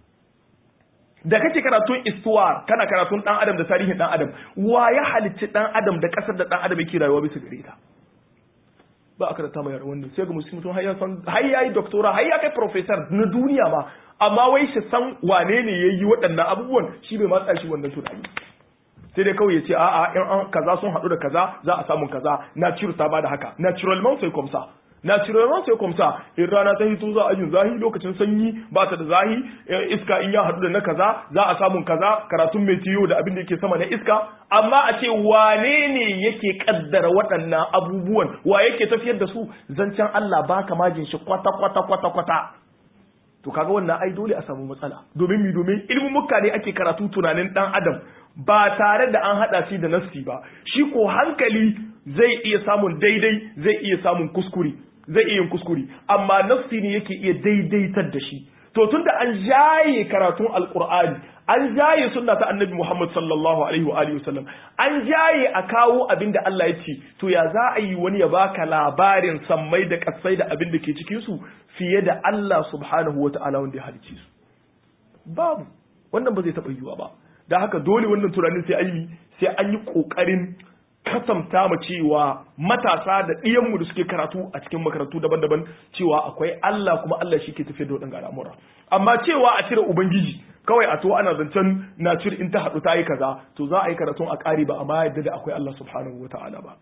Da kake karatun istuwar kana karatun dan adam da tarihin dan adam, waye halicci dan adam da kasar da dan adam yake rayuwa bisa gare ta? Ba a karanta mai wannan sai ga mutum har ya san har yayi doctora har ya kai professor na duniya ba, amma wai shi san wane ne yayi waɗannan abubuwan shi bai matsa shi wannan tunani. Sai dai kawai ya ce a'a in an kaza sun haɗu da kaza za a samu kaza, natural ta bada haka, naturellement sai komsa. Naturellement sai komsa, in rana ta hito za a yin zahi, lokacin sanyi ba ta da zahi, iska in ya haɗu da na kaza za a samun kaza, karatun metiyo da abin da yake sama na iska, amma a ce wane ne yake kaddara waɗannan abubuwan, wa yake tafiyar da su? Zancen Allah ba ka majin shi kwata. To kaga wannan ai dole a samu matsala. Domin ilmumuka ne ake karatu tunanin dan adam ba tare da an hada shi da nafsi ba. Shi ko hankali zai iya samun daidai, zai iya samun kuskure, zai iya yin kuskure, amma nafsi ne yake iya daidaitar da shi. To tunda an jaye karatun alqur'ani, an jaye sunna ta annabi Muhammad sallallahu alaihi wa alihi wasallam, an jaye a kawo abin da Allah ya ce, to ya za a yi wani ya baka labarin sammai da kasai da abin da ke cikin su fiye da Allah subhanahu wa ta'ala wanda ya halicce su? Babu, wannan ba zai taɓa yiwuwa ba. Da haka dole wannan tunanin sai an yi ƙoƙarin kasanta mu cewa matasa da ɗiyanmu da suke karatu a cikin makarantu daban-daban cewa akwai Allah, kuma Allah shi ke tafiyar da waɗanda al'amura. Amma cewa a cire Ubangiji kawai a to ana zancen nature in ta haɗu ta yi kaza, to za a yi karatun a ƙari ba amma yadda da akwai Allah subhanahu wa ta'ala ba.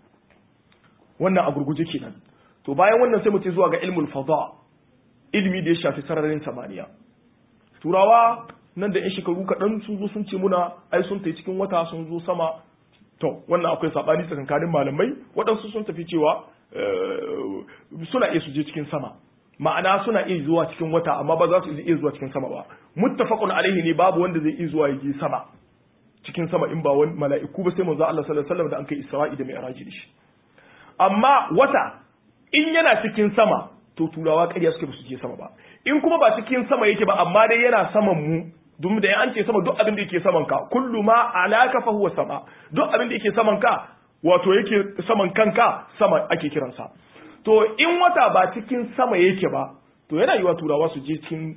Wannan a gurguje kenan. To bayan wannan sai mu ce zuwa ga ilmul fada, ilimi da ya shafi sararin samaniya. Turawa nan da 'yan shekaru kaɗan sun zo sun ce muna ai sun tafi cikin wata sun zo sama. To wannan akwai sabani tsakankanin malamai, waɗansu sun tafi cewa suna iya su je cikin sama, ma'ana suna iya zuwa cikin wata amma ba za su iya zuwa cikin sama ba. Muttafaqun alaihi ne, babu wanda zai iya zuwa ya je sama cikin sama in ba wani mala'iku ba sai manzo Allah sallallahu alaihi wasallam da an kai Isra'i da Mi'raj da shi. Amma wata in yana cikin sama to turawa ƙarya suke ba su je sama ba. In kuma ba cikin sama yake ba amma dai yana saman mu, domin da an ce sama duk abin da yake saman ka, kullu ma alaka fa huwa sama, duk abin da yake saman ka wato yake saman kanka sama ake kiransa. To in wata ba cikin sama yake ba, to yana yiwa turawa su je cikin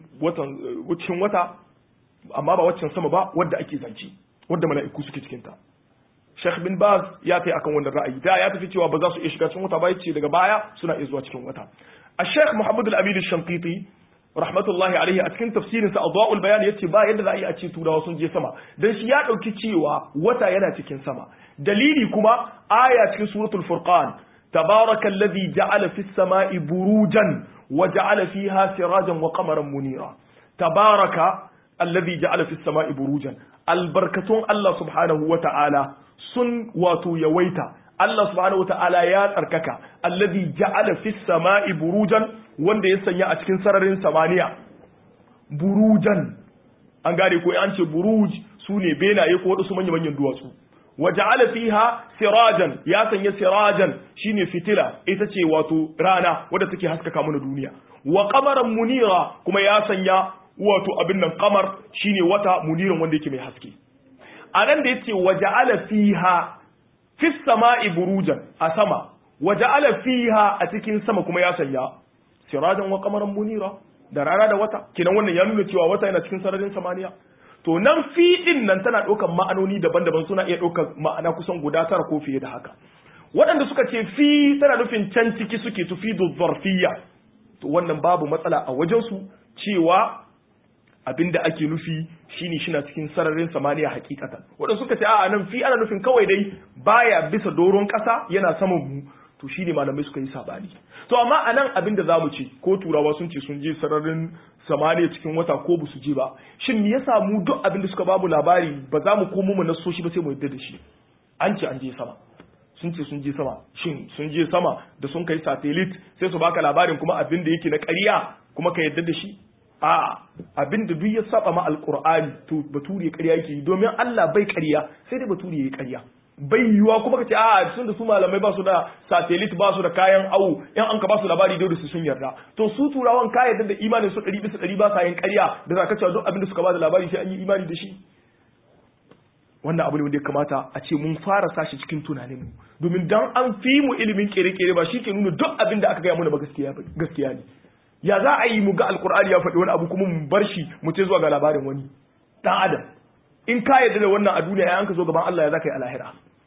wata amma ba waccan sama ba wadda ake zance, wadda mala'iku suke cikin ta. Sheikh bin Baz ya kai akan wannan ra'ayi, da ya tafi cewa ba za su iya shiga cikin wata ba, yace daga baya suna iya zuwa cikin wata. Sheikh Muhammad al-Amin al-Shanqiti rahmatullahi alaihi a cikin tafsirin sa Adwa'ul Bayan yace ba yadda za a yi a ce turawa sun je sama, dan shi ya dauki cewa wata yana cikin sama. Dalili kuma aya cikin suratul Furqan, tabarakallazi ja'ala fis sama'i burujan wa ja'ala fiha sirajan wa qamaran munira. Tabaraka allazi ja'ala fis sama'i burujan, albarkatun Allah subhanahu wa ta'ala sun wato yawaita. Allah subhanahu wa ta'ala ya tsarkaka, allazi ja'ala fis sama'i burujan, wanda ya sanya a cikin sararin samaniya burujan. An gane ko an ce buruj sune benaye ko wasu manyan duwatsu. Wa ja'ala fiha sirajan, ya sanya sirajan shine fitila, ita ce wato rana wadda take haskaka mana duniya. Wa qamaran munira, kuma ya sanya wato abin nan qamar shine wata muniran wanda yake mai haske. Anan da yace wa ja'ala fiha fis sama'i burujan, a sama, wa ja'ala fiha a cikin sama kuma ya sanya sirajan wa qamaran munira, da rana da wata. Kinan wannan ya nuna cewa wata yana cikin sararin samaniya. To nan fi din nan tana ɗaukar ma'anoni daban-daban, suna iya ɗaukar ma'ana kusan guda tara ko fiye da haka. Waɗanda suka ce fi tana nufin can ciki suke tufidu zarfiyya, to wannan babu matsala a wajensu cewa abinda ake nufi shine shi na cikin sararin samaniya hakikatan. Waɗanda suka ce a'a nan fi ana nufin kawai dai baya bisa doron ƙasa yana saman mu, to shine malamai suka yi sabani to amma anan abin da zamu ce ko turawa sun ce sun je sararin samaniya cikin wata ko ba su je ba shin me yasa mu duk abin da suka bamu labari ba za mu komo mu naso shi ba sai mu yadda da shi an ce an je sama sun ce sun je sama shin sun je sama da sun kai satellite sai su baka labarin kuma abin da yake na ƙarya kuma ka yadda da shi a abin da duk ya saba ma alqur'ani to bature ƙarya yake domin Allah bai ƙarya sai dai bature yayi ƙarya bai yiwa kuma ka ce a sun da su malamai ba su da satellite ba su da kayan awu in an ka ba su labari dole su sun yarda to su turawan ka yarda da imanin su 100% ba sa yin ƙarya da za ka cewa duk abin da suka ba da labari sai an yi imani da shi wannan abu ne wanda ya kamata a ce mun fara sashi cikin tunaninmu domin dan an fi mu ilimin kere-kere ba shi ke nuna duk abin da aka gaya mana ba gaskiya ne ya za a yi mu ga alkur'ani ya faɗi wani abu kuma mu bar shi mu ce zuwa ga labarin wani dan adam in ka yarda da wannan a duniya ya an ka zo gaban Allah ya za ka yi a lahira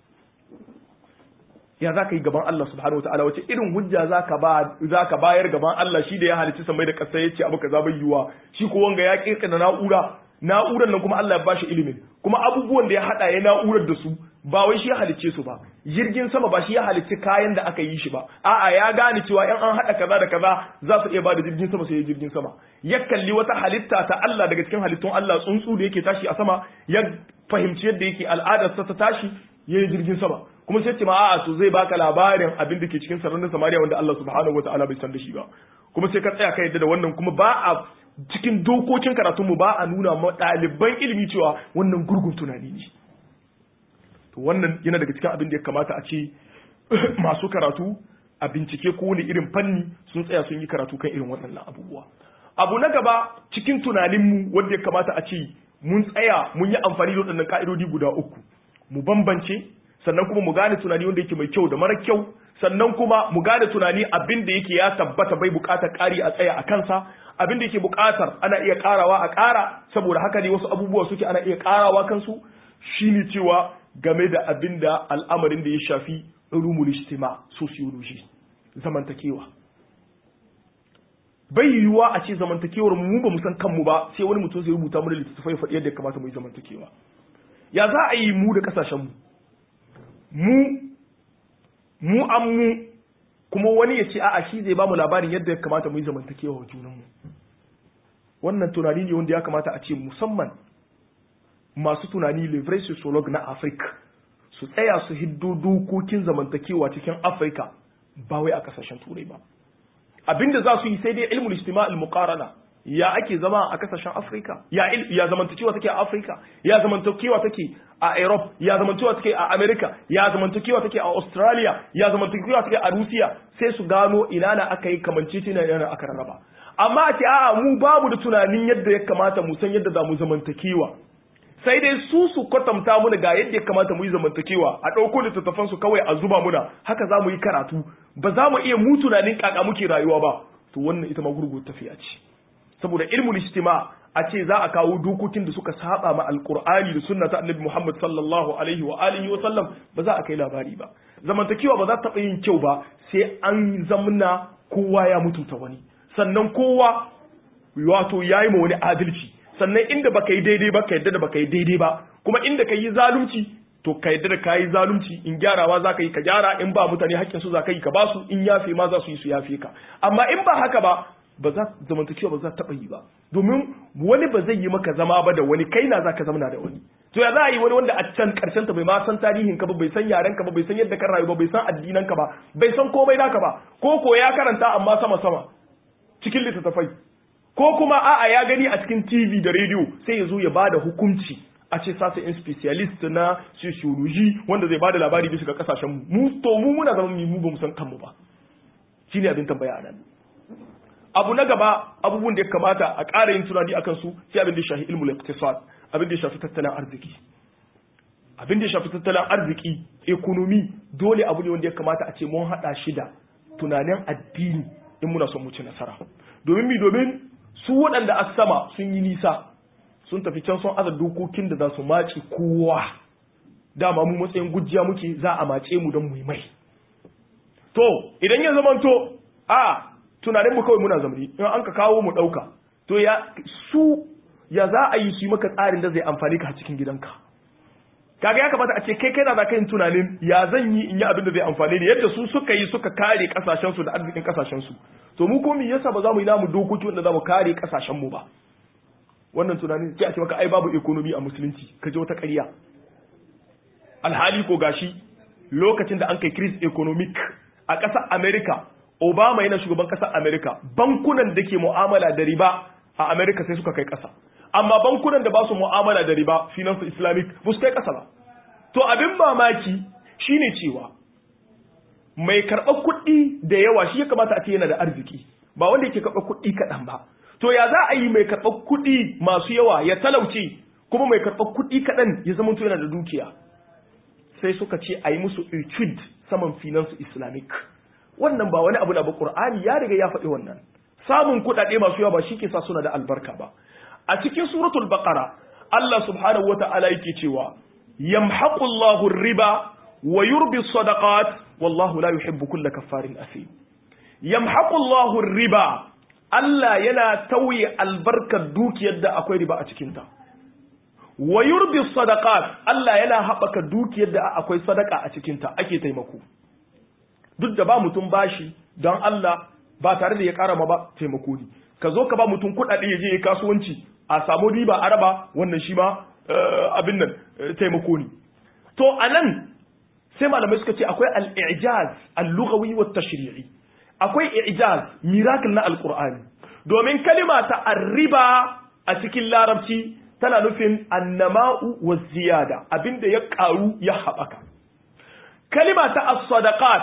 ya za ka yi gaban Allah subhanahu wataala wace irin hujja za ka bayar gaban Allah shi da ya halicci samai da ƙasa ya ce abu kaza bai yiwa shi ko wanga ya kirkira na'urar nan kuma Allah ya bashi ilimin kuma abubuwan da ya hada ya na'urar da su ba wai shi ya halicce su ba jirgin sama ba shi ya halicci kayan da aka yi shi ba a'a ya gane cewa in an hada kaza da kaza za su iya bada jirgin sama sai jirgin sama ya kalli wata halitta ta Allah daga cikin halittun Allah tsuntsu da yake tashi a sama ya fahimci yadda yake al'adar sa ta tashi yayin jirgin sama kuma sai ce ma a'a to zai baka labarin abin da ke cikin sararin samariya wanda Allah subhanahu wataala bai san da shi ba kuma sai ka tsaya ka yadda da wannan kuma ba a cikin dokokin karatunmu ba a nuna ma ɗaliban ilimi cewa wannan gurgun tunani ne to wannan yana daga cikin abin da ya kamata a ce masu karatu a bincike ko wani irin fanni sun tsaya sun yi karatu kan irin waɗannan abubuwa abu na gaba cikin tunaninmu wanda ya kamata a ce mun tsaya mun yi amfani da waɗannan ka'idodi guda uku mu bambance sannan kuma mu gane tunani wanda yake mai kyau da mara kyau sannan kuma mu gane tunani abin da yake ya tabbata bai buƙatar ƙari a tsaya a kansa abin da yake buƙatar ana iya ƙarawa a ƙara saboda haka ne wasu abubuwa suke ana iya ƙarawa kansu shine cewa game da abin da al'amarin da ya shafi ulumul ijtima sociology zamantakewa bai yiwuwa a ce zamantakewar mu ba mu san kanmu ba sai wani mutum zai rubuta mu da littattafai ya faɗi yadda ya kamata mu yi zamantakewa ya za a yi mu da ƙasashen mu kuma wani ya ce a'a shi zai ba mu labarin yadda ya kamata mu yi zamantakewa wa junanmu wannan tunani ne wanda ya kamata a ce musamman masu tunani le vrai sociologue na Africa su tsaya su hiddo dokokin zamantakewa cikin Africa ba wai a kasashen turai ba abinda za su yi sai dai ilmul ijtima' al muqarana ya ake zama a kasashen Africa ya zamantakewa take a Africa ya zamantakewa take a Europe ya zamantakewa take a America ya zamantakewa take a Australia ya zamantakewa take a Russia sai su gano ina na aka yi kamanceceniya ina na aka rarraba amma a ce a'a mu babu da tunanin yadda ya kamata mu san yadda za mu zamantakewa sai dai su kwatanta muna ga yadda ya kamata mu yi zamantakewa a ɗauko littattafan su kawai a zuba muna haka za mu yi karatu ba za mu iya mu tunanin kaka muke rayuwa ba to wannan ita ma gurgur tafiya ce saboda ilmul ijtima a ce za a kawo dokokin da suka saba ma alqur'ani da sunna ta annabi Muhammad sallallahu alaihi wa alihi wa sallam ba za a kai labari ba zamantakewa ba za ta taɓa yin kyau ba sai an zamna kowa ya mutunta wani sannan kowa wato yayi ma wani adalci sannan inda baka yi daidai ba ka yadda da baka yi daidai ba kuma inda ka yi zalunci to ka yadda da ka yi zalunci in gyarawa za ka yi ka gyara in ba mutane hakkin su za ka yi ka ba su in yafe ma za su yi su yafe ka amma in ba haka ba ba za zamantakewa ba za ta taɓa yi ba domin wani ba zai yi maka zama ba da wani kai na za ka zamana da wani to ya za a yi wani wanda a can karshen ta bai ma san tarihin ka ba bai san yaren ka ba bai san yadda ka rayu ba bai san addinan ka ba bai san komai naka ba ko ya karanta amma sama sama cikin littattafai ko kuma a'a ya gani a cikin TV da radio sai ya zo ya bada hukunci a ce sasa in specialist na sociology wanda zai bada labari bisa ga kasashen mu to mu muna zama mu ba mu san kanmu ba shine abin tambaya nan abu na gaba abubuwan da ya kamata a ƙara yin tunani akan su sai abin da ya shafi ilmul iqtisad abin da ya shafi tattalin arziki abin da ya shafi tattalin arziki economy dole abu ne wanda ya kamata a ce mun hada shi da tunanin addini in muna son mu ci nasara domin su waɗanda a sama sun yi nisa sun tafi can sun aza dokokin da za su mace kowa dama mu matsayin gujiya muke za a mace mu don mu yi mai to idan ya zamanto tunanin mu kawai muna zamani in an ka kawo mu ɗauka to ya za a yi su yi maka tsarin da zai amfani ka a cikin gidanka kaga ya kamata a ce kai na za ka yin tunanin ya zan yi in yi abin da zai amfane ni yadda su suka yi suka kare kasashen su da arzikin kasashen su to mu ko me yasa ba za mu yi namu dokoki wanda za mu kare kasashen mu ba wannan tunanin sai a ce maka ai babu economy a musulunci ka je wata ƙarya alhali ko gashi lokacin da an kai crisis economic a ƙasar America Obama yana shugaban ƙasar America bankunan da ke mu'amala da riba a America sai suka kai ƙasa amma bankunan da ba su mu'amala da riba finance islamic ba su kai ƙasa ba to abin mamaki shine cewa mai karɓar kuɗi da yawa shi ya kamata a ce yana da arziki ba wanda yake karɓar kuɗi kaɗan ba to ya za a yi mai karɓar kuɗi masu yawa ya talauce kuma mai karɓar kuɗi kaɗan ya zama yana da dukiya sai suka ce a yi musu etude saman finance islamic wannan ba wani abu da ba Qur'ani ya riga ya faɗi wannan samun kuɗaɗe masu yawa ba shi ke sa suna da albarka ba a cikin suratul baqara Allah subhanahu wata'ala yake cewa yamhaqullahu riba wa yurbi sadaqat wallahu la yuhibbu kulla kaffarin asim yamhaqullahu riba Allah yana tauye albarkar dukiyar da akwai riba a cikin ta wa yurbi sadaqat Allah yana haɓaka dukiyar da akwai sadaka a cikin ta ake taimako duk da ba mutum bashi don Allah ba tare da ya ƙara ma ba taimako ne ka zo ka ba mutum kuɗaɗe ya je ya kasuwanci a samu riba a raba wannan shi ma abin nan taimako ne to anan sai malamai suka ce akwai al-i'jaz al-lughawi wa tashri'i akwai i'jaz miracle na alqur'ani domin kalima ta arriba a cikin larabci tana nufin annama'u wa ziyada abinda ya karu ya haɓaka kalima ta as-sadaqat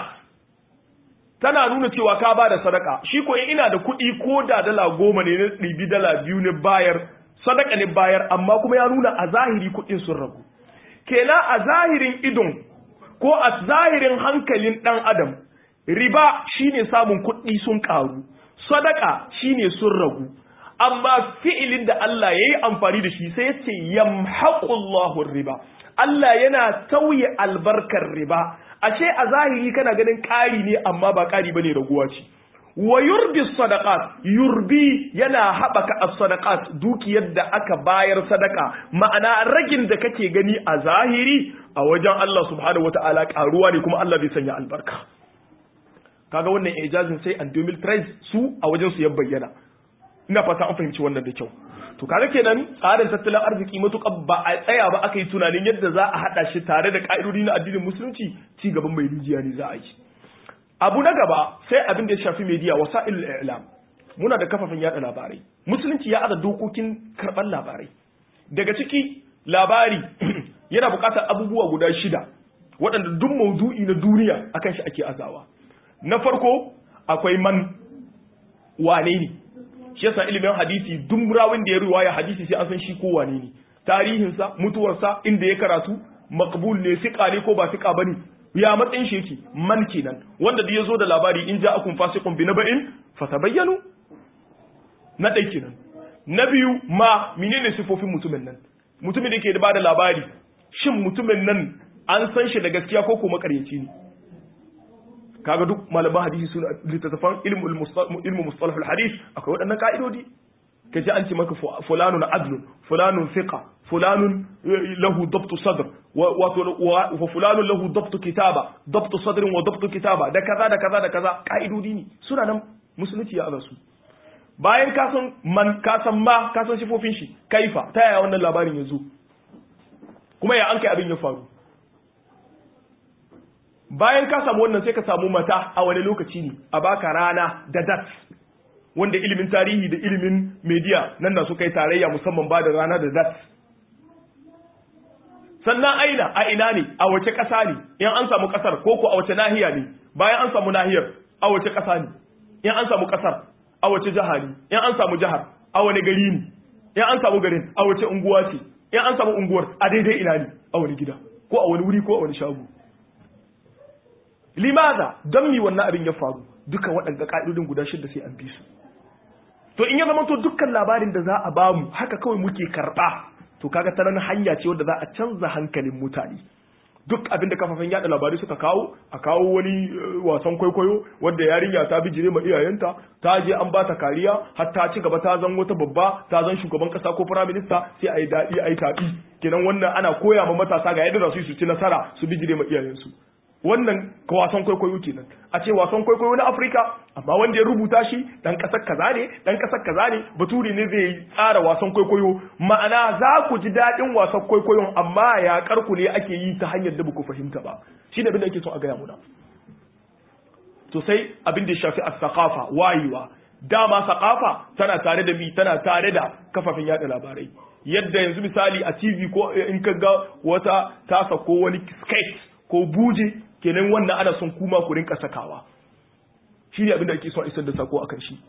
tana nuna cewa ka ba da sadaka shi ko ina da kuɗi ko da dala 10 ne na ɗibi dala 2 ne bayar sadaka ne bayar amma kuma ya nuna a zahiri kuɗin sun ragu kenan a zahirin idon ko a zahirin hankalin ɗan adam riba shine samun kuɗi sun ƙaru sadaka shine sun ragu amma fi'ilin da Allah ya yi amfani da shi sai ya ce yamhaqullahu riba Allah yana tauye albarkar riba ashe a zahiri kana ganin ƙari ne amma ba ƙari bane raguwa ce wa yurbi sadaqat yurbi yana haɓaka as-sadaqat dukiyar da aka bayar sadaka ma'ana ragin da kake gani a zahiri a wajen Allah subhanahu wataala ƙaruwa ne kuma Allah bai sanya albarka kaga wannan ijazin sai an 2013 su a wajen su ya bayyana ina fata an fahimci wannan da kyau to kaga kenan tsarin tattalin arziki matuƙa ba a tsaya ba aka yi tunanin yadda za a haɗa shi tare da ƙa'idodi na addinin musulunci ci gaban mai rijiya ne za a yi abu na gaba sai abin da ya shafi media wasa'ilul i'lam muna da kafafen yada labarai musulunci ya ada dokokin karɓar labarai daga ciki labari yana buƙatar abubuwa guda 6 waɗanda duk maudu'i na duniya akan shi ake azawa na farko akwai man wane ne shi yasa ilimin hadisi duk rawin da ya riwaya hadisi sai an san shi ko wane ne tarihinsa mutuwarsa inda ya karatu maqbul ne siqa ne ko ba siqa bane ya matsayin shi yake man kenan wanda da yazo da labari in ja'akum fasiqun bi naba'in fatabayyanu na dai kenan na biyu ma menene sifofin mutumin nan mutumin da yake da bada labari shin mutumin nan an san shi da gaskiya ko kuma ƙaryaci ne kaga duk malaman hadisi suna littattafan ilmu mustalah al-hadith akwai waɗannan ka'idodi kaje an ce maka fulanun adlun fulanun thiqa fulanun lahu dabtu sadr wa fulanun lahu dabtu kitaba dabtu sadrin wa dabtu kitaba da kaza da kaza da kaza ka'idodi ne suna nan musulunci ya azasu bayan ka san man ka san ma ka san sifofin shi kaifa ta yaya wannan labarin ya zo kuma ya an kai abin ya faru bayan ka samu wannan sai ka samu mata a wani lokaci ne a baka rana da dat wanda ilimin tarihi da ilimin media nan na su kai tarayya musamman ba da rana da dat sannan a ina ne a wace ƙasa ne in an samu ƙasar ko a wace nahiya ne bayan an samu nahiyar a wace ƙasa ne in an samu ƙasar a wace jiha ne in an samu jihar a wani gari ne in an samu garin a wace unguwa ce in an samu unguwar a daidai ina ne a wani gida ko a wani wuri ko a wani shago limaza don mi wannan abin ya faru duka waɗanda ƙa'idodin guda 6 sai an bi su to in ya zama to dukkan labarin da za a bamu haka kawai muke karɓa to kaga ta nan hanya ce wadda za a canza hankalin mutane duk abin da kafafen yada labarai suka kawo a kawo wani wasan kwaikwayo wanda yarinya ta bijire ma iyayenta ta je an bata kariya har ta ci gaba ta zan wata babba ta zan shugaban kasa ko prime minister sai a yi daɗi a yi taɓi kenan wannan ana koya ma matasa ga yadda za su yi su ci nasara su bijire ma iyayensu wannan ka wasan kwaikwayo kenan a ce wasan kwaikwayo na Afirka amma wanda ya rubuta shi dan kasar kaza ne bature ne zai tsara wasan kwaikwayo ma'ana za ku ji daɗin wasan kwaikwayon amma ya karku ne ake yi ta hanyar da ku fahimta ba shi da abin da ake son a gaya muna to sai abin da ya shafi as-saqafa wayewa dama saqafa tana tare da tana tare da kafafen yada labarai yadda yanzu misali a TV ko in ka ga wata tasa ko wani skate ko buje kenan wannan ana son kuma ku rinka sakawa shine abin da ake son isar da sako akan shi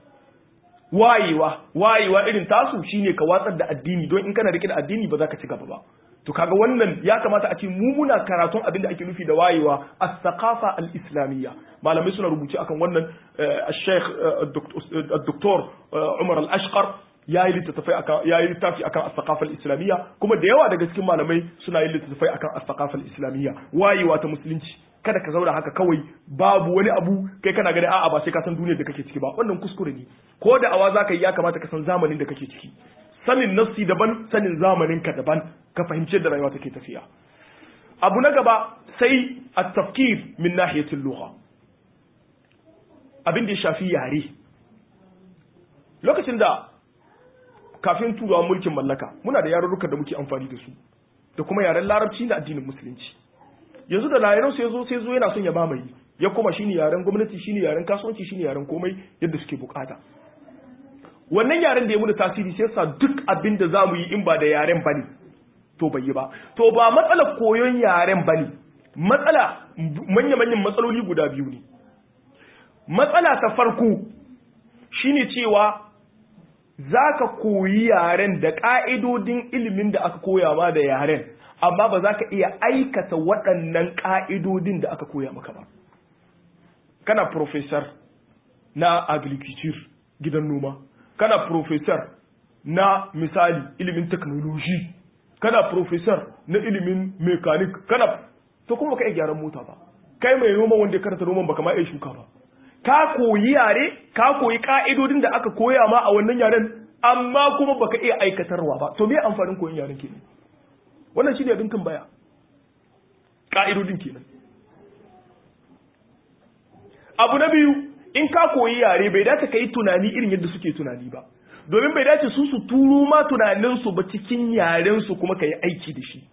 wayewa irin tasu shine ka watsar da addini don in kana rike da addini ba za ka ci gaba ba to kaga wannan ya kamata a ce mu muna karatun abin da ake nufi da wayewa as-saqafa al-islamiyya malamai suna rubuce akan wannan al-sheikh al-doktor Umar al-Ashqar yayi littafi akan as-saqafa al-islamiyya kuma da yawa daga cikin malamai suna yin littafai akan as-saqafa al-islamiyya wayewa ta musulunci kada ka zauna haka kawai babu wani abu kai kana gani a'a ba sai ka san duniyar da kake ciki ba wannan kuskure ne ko da awa zaka yi ya kamata ka san zamanin da kake ciki sanin nafsi daban sanin zamanin ka daban ka fahimci da rayuwa take tafiya abu na gaba sai at-tafkir min nahiyatil lugha abin da ya shafi yare lokacin da kafin turawa mulkin mallaka muna da yarurruka da muke amfani da su da kuma yaren larabci da addinin musulunci yanzu da yaren sai zo yana son ya mamaye ya koma shine yaren gwamnati shine yaren kasuwanci shine yaren komai yadda suke bukata wannan yaren da ya muna tasiri sai sa duk abin da zamu yi in ba da yaren bane to bai yi ba to ba matsalar koyon yaren bane matsala manyan matsaloli guda biyu ne matsala ta farko shine cewa zaka koyi yaren da ka'idodin ilimin da aka koya ma da yaren amma ba za ka iya aikata waɗannan ƙa'idodin da aka koya maka ba. Kana professor na agriculture gidan noma, kana professor na misali ilimin technology, kana professor na ilimin mechanic, to kuma ka iya gyaran mota ba. Kai mai noma wanda ya karanta noman baka ma iya shuka ba. Ka koyi yare, ka koyi ƙa'idodin da aka koya ma a wannan yaren, amma kuma baka iya aikatarwa ba. To me amfanin koyon yaren kenan? Wannan shi ne abin tambaya ƙa'idodin kenan abu na biyu in ka koyi yare bai dace ka yi tunani irin yadda suke tunani ba domin bai dace su turo ma tunaninsu ba cikin yarensu kuma ka yi aiki da shi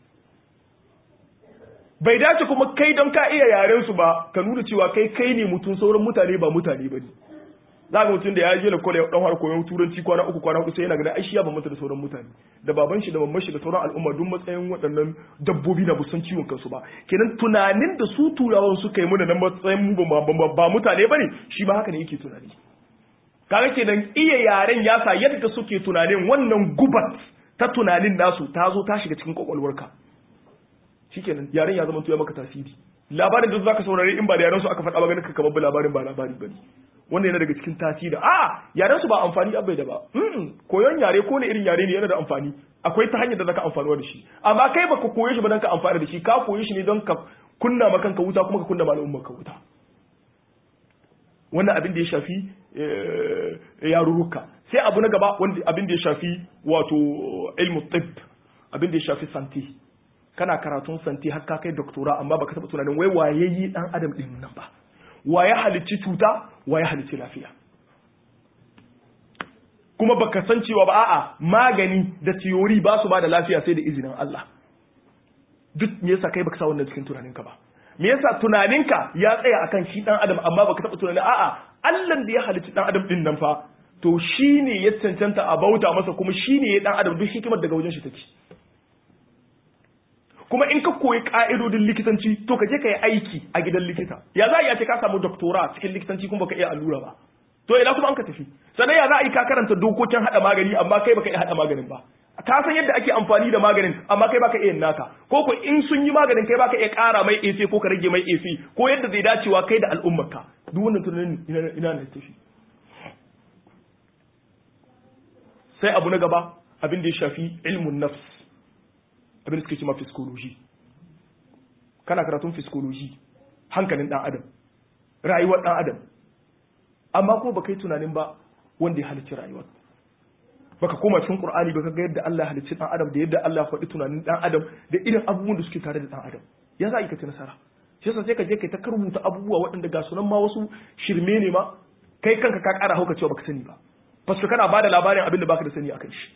bai dace kuma kai don ka iya yarensu ba ka nuna cewa kai ne mutum sauran mutane ba mutane ba ne za ga mutum da ya je da kwale dan har koyon turanci kwana 3 kwana 4 sai yana ganin ai shi ya bambanta da sauran mutane da baban shi da mamman shi da sauran al'umma duk matsayin waɗannan dabbobi na busan ciwon kansu ba kenan tunanin da su turawan suka yi mana na matsayin mu ba mutane bane shi ba haka ne yake tunani kaga kenan iya yaren ya sa yadda suke tunanin wannan gubat ta tunanin nasu ta zo ta shiga cikin kwakwalwarka shikenan yaren ya zama to ya maka tasiri labarin da zaka saurare in ba da yaren su aka faɗa ba ganin ka kamar labarin ba labari bane wannan yana daga cikin tasiri yaren su ba amfani abai da ba koyon yare ko ne irin yare ne yana da amfani akwai ta hanyar da zaka amfanuwa da shi amma kai baka koye shi ba dan ka amfana da shi ka koye shi ne don ka kunna ma kanka wuta kuma ka kunna ma al'umma ka wuta wannan abin da ya shafi yarurruka sai abu na gaba wanda abin da ya shafi wato ilmu tibb abin da ya shafi santi kana karatun santi har ka kai doctora amma baka taba tunanin wai waye yi dan adam din nan ba waye halicci cuta waye halicci lafiya kuma baka san cewa ba a'a magani da theory ba su ba da lafiya sai da izinin Allah duk me yasa kai baka sa wannan cikin tunaninka ba me yasa tunaninka ya tsaya akan shi dan adam amma baka taba tunanin a'a Allah da ya halicci dan adam din nan fa to shine ya cancanta a bauta masa kuma shine ya dan adam duk hikimar daga wajen shi take kuma in ka koyi ka'idodin likitanci to ka je ka yi aiki a gidan likita ya za a iya ce ka samu doktora cikin likitanci kuma baka iya allura ba to ina kuma an ka tafi sannan ya za a yi ka karanta dokokin hada magani amma kai baka iya hada maganin ba ka san yadda ake amfani da maganin amma kai baka iya naka ko ko in sun yi maganin kai baka iya ƙara mai AC ko ka rage mai AC ko yadda zai dacewa kai da al'ummarka duk wannan tunanin ina ne tafi sai abu na gaba abin da ya shafi ilmun nafs abin da suke cewa psychology kana karatun psychology hankalin dan adam rayuwar dan adam amma ko baka yi tunanin ba wanda ya halicci rayuwar baka koma cikin Qur'ani baka ga yadda Allah halicci dan adam da yadda Allah faɗi tunanin dan adam da irin abubuwan da suke tare da dan adam ya za a yi ka ci nasara shi yasa sai ka je kai ta karbuta abubuwa waɗanda ga sunan ma wasu shirme ne ma kai kanka ka ƙara hauka cewa baka sani ba fasu kana bada labarin abin da baka da sani akan shi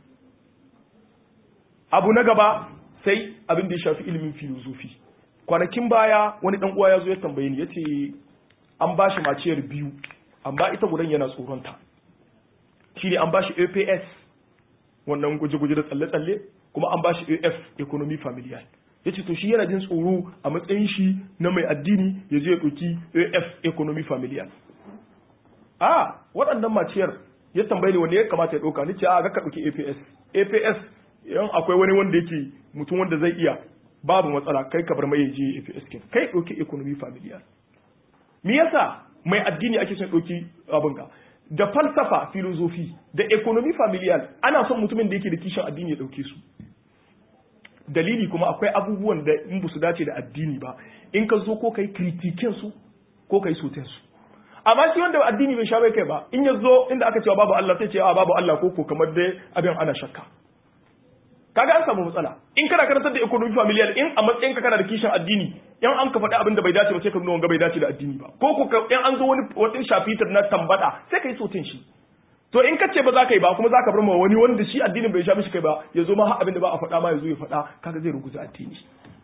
abu na gaba sai abin da ya shafi ilimin filozofi kwanakin baya wani dan uwa ya zo ya tambaye ni yace an bashi maciyar biyu amma ita gudan yana tsoronta shine an bashi APS wannan guje-guje da tsalle-tsalle kuma an bashi AF economy familial yace to shi yana jin tsoro a matsayin shi na mai addini ya je ya dauki AF economy familial waɗannan maciyar ya tambaye ni wanda ya kamata ya dauka nace ga ka dauki APS yan akwai wani wanda yake mutum wanda zai iya babu matsala kai ka bar mai je APS kin kai dauki economy familial me yasa mai addini ake son dauki abin ga da falsafa filosofi da economy familial ana son mutumin da yake da kishin addini ya dauke su dalili kuma akwai abubuwan da in ba su dace da addini ba in ka zo ko kai kritiken su ko kai soten su amma shi wanda addini bai sha bai kai ba in ya zo inda aka cewa babu Allah sai ce babu Allah ko kamar dai abin ana shakka kaga an samu matsala in kana karantar da economy familial in a matsayin ka kana da kishin addini yan an ka faɗi abin da bai dace ba sai ka nuna wanga bai dace da addini ba ko in an zo wani shafitar na tambada sai ka yi sotin shi to in ka ce ba za ka yi ba kuma za ka bar ma wani wanda shi addinin bai sha mishi kai ba ya zo ma har abin da ba a faɗa ma ya zo ya faɗa kaga zai ruguza addini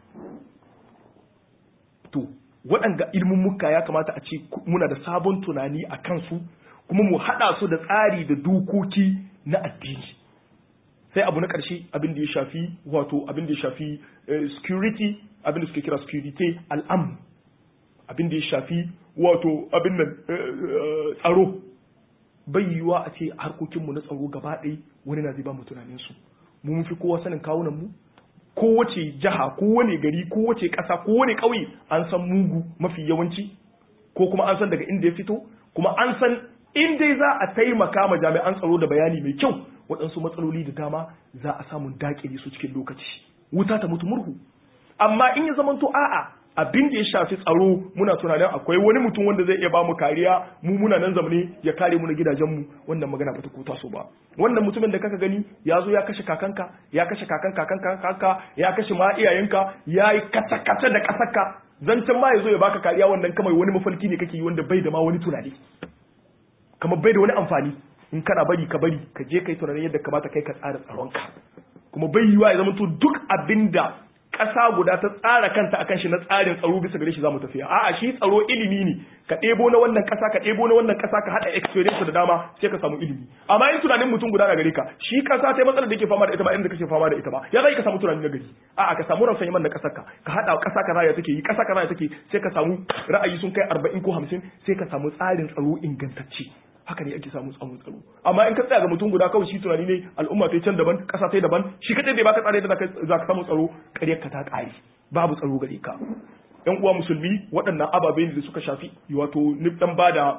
to waɗanga ilmummuka ya kamata a ce muna da sabon tunani a kansu kuma mu haɗa su da tsari da dokoki na addini sai abu na ƙarshe abin da ya shafi wato abin da ya shafi security abin da suke kira security al'am abin da ya shafi wato abin nan tsaro bai yiwuwa a ce harkokinmu na tsaro gaba ɗaya wani na zai ba mu tunaninsu mu mun fi kowa sanin kawunan mu kowace jiha kowane gari kowace ƙasa kowane ƙauye an san mugu mafi yawanci ko kuma an san daga inda ya fito kuma an san in dai za a taimaka ma jami'an tsaro da bayani mai kyau waɗansu matsaloli da dama za a samu daƙile su cikin lokaci wuta ta mutu murhu amma in ya zamanto a'a abin da ya shafi tsaro muna tunanin akwai wani mutum wanda zai iya ba mu kariya mu muna nan zamane ya kare mu na gidajenmu wannan magana bata ko taso ba wannan mutumin da kaka gani ya zo ya kashe kakanka ya kashe kakanka ya kashe ma iyayenka ya yi kasa-kasa da kasarka zancen ma ya zo ya baka kariya wannan kamar wani mafalki ne kake yi wanda bai da ma wani tunani kamar bai da wani amfani in kana bari ka je kai tunanin yadda kamata kai ka tsara tsaronka kuma bai yiwa ya zama to duk abinda ƙasa guda ta tsara kanta akan shi na tsarin tsaro bisa gare shi zamu tafiya a'a shi tsaro ilimi ne ka ɗebo na wannan ƙasa ka ɗebo na wannan ƙasa ka haɗa experience da dama sai ka samu ilimi amma in tunanin mutum guda na gare ka shi ƙasa sai matsalar da yake fama da ita ba inda kake fama da ita ba ya zai ka samu tunani na gari a'a ka samu ransan yaman na ƙasar ka haɗa ƙasa kaza ya take yi ƙasa kaza ya take sai ka samu ra'ayi sun kai 40 ko 50 sai ka samu tsarin tsaro ingantacce haka ne ake samu tsamun tsaro amma in ka tsaya ga mutum guda kawai shi tunani ne al'umma ta can daban ƙasa ta daban shi kadai bai baka tsare da za ka samu tsaro ƙaryar ka ta ƙare babu tsaro gare ka yan uwa musulmi waɗannan ababe ne da suka shafi wato ni dan bada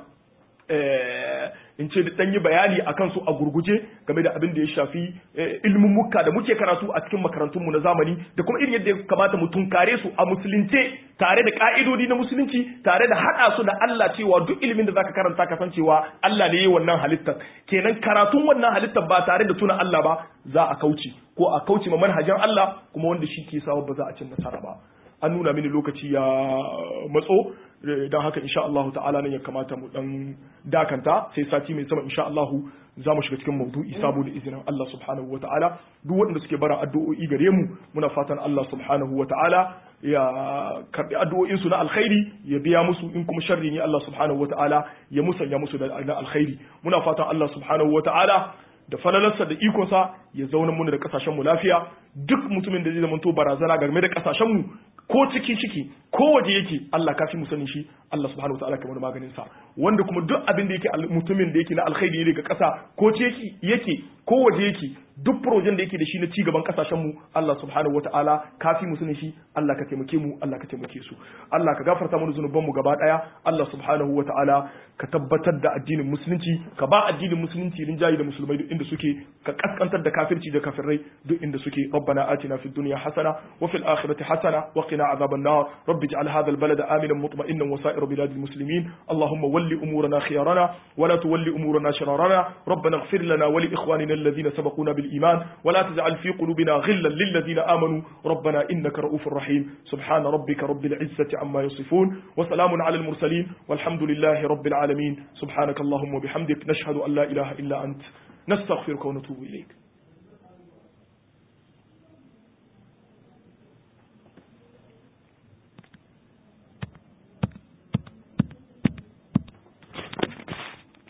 in ce dan yi bayani akan su a gurguje game da abin da ya shafi ilmin mukka da muke karatu a cikin makarantunmu na zamani da kuma irin yadda ya kamata mu tunkare su a musulunce tare da ka'idodi na musulunci tare da haɗa su da Allah cewa duk ilimin da zaka karanta ka san cewa Allah ne yayi wannan halittar kenan karatun wannan halittar ba tare da tuna Allah ba za a kauce ko a kauce ma manhajin Allah kuma wanda shi ke sawa ba za a cin nasara ba an nuna mini lokaci ya matso don haka insha Allah ta'ala nan ya kamata mu dan dakanta sai sati mai sama insha Allah za mu shiga cikin maudu'i sabo da izinin Allah subhanahu wa ta'ala duk waɗanda suke bara addu'o'i gare mu muna fatan Allah subhanahu wa ta'ala ya karbi addu'o'in su na alkhairi ya biya musu in kuma sharri ne Allah subhanahu wa ta'ala ya musanya musu da alkhairi muna fatan Allah subhanahu wa ta'ala da falalarsa da ikonsa ya zauna mu da kasashen mu lafiya duk mutumin da zai zama to barazana game da kasashen mu ko ciki ko waje yake Allah kafi mu sanin shi Allah subhanahu wataala kamar maganin sa wanda kuma duk abin da yake mutumin da yake na alkhairi ne ga kasa ko ciki yake ko waje yake duk projen da yake da shi na cigaban kasashen mu Allah subhanahu wataala kafi mu sanin shi Allah ka taimake mu Allah ka taimake su Allah ka gafarta mana zunuban mu gaba daya Allah subhanahu wataala ka tabbatar da addinin musulunci ka ba addinin musulunci rinjayi da musulmai duk inda suke ka kaskantar da kafirci da kafirai duk inda suke ربنا آتنا في الدنيا حسنة وفي الآخرة حسنة وقنا عذاب النار رب اجعل هذا البلد آمنا مطمئنا وسائر وسائر بلاد المسلمين اللهم ول أمورنا خيارنا ولا تول أمورنا شرارنا ربنا اغفر لنا ولإخواننا الذين سبقونا بالإيمان ولا تجعل في قلوبنا غلا للذين آمنوا ربنا إنك رؤوف رحيم سبحان ربك رب العزة عما يصفون وسلام على المرسلين والحمد لله رب العالمين سبحانك اللهم وبحمدك نشهد أن لا إله إلا أنت نستغفرك ونتوب إليك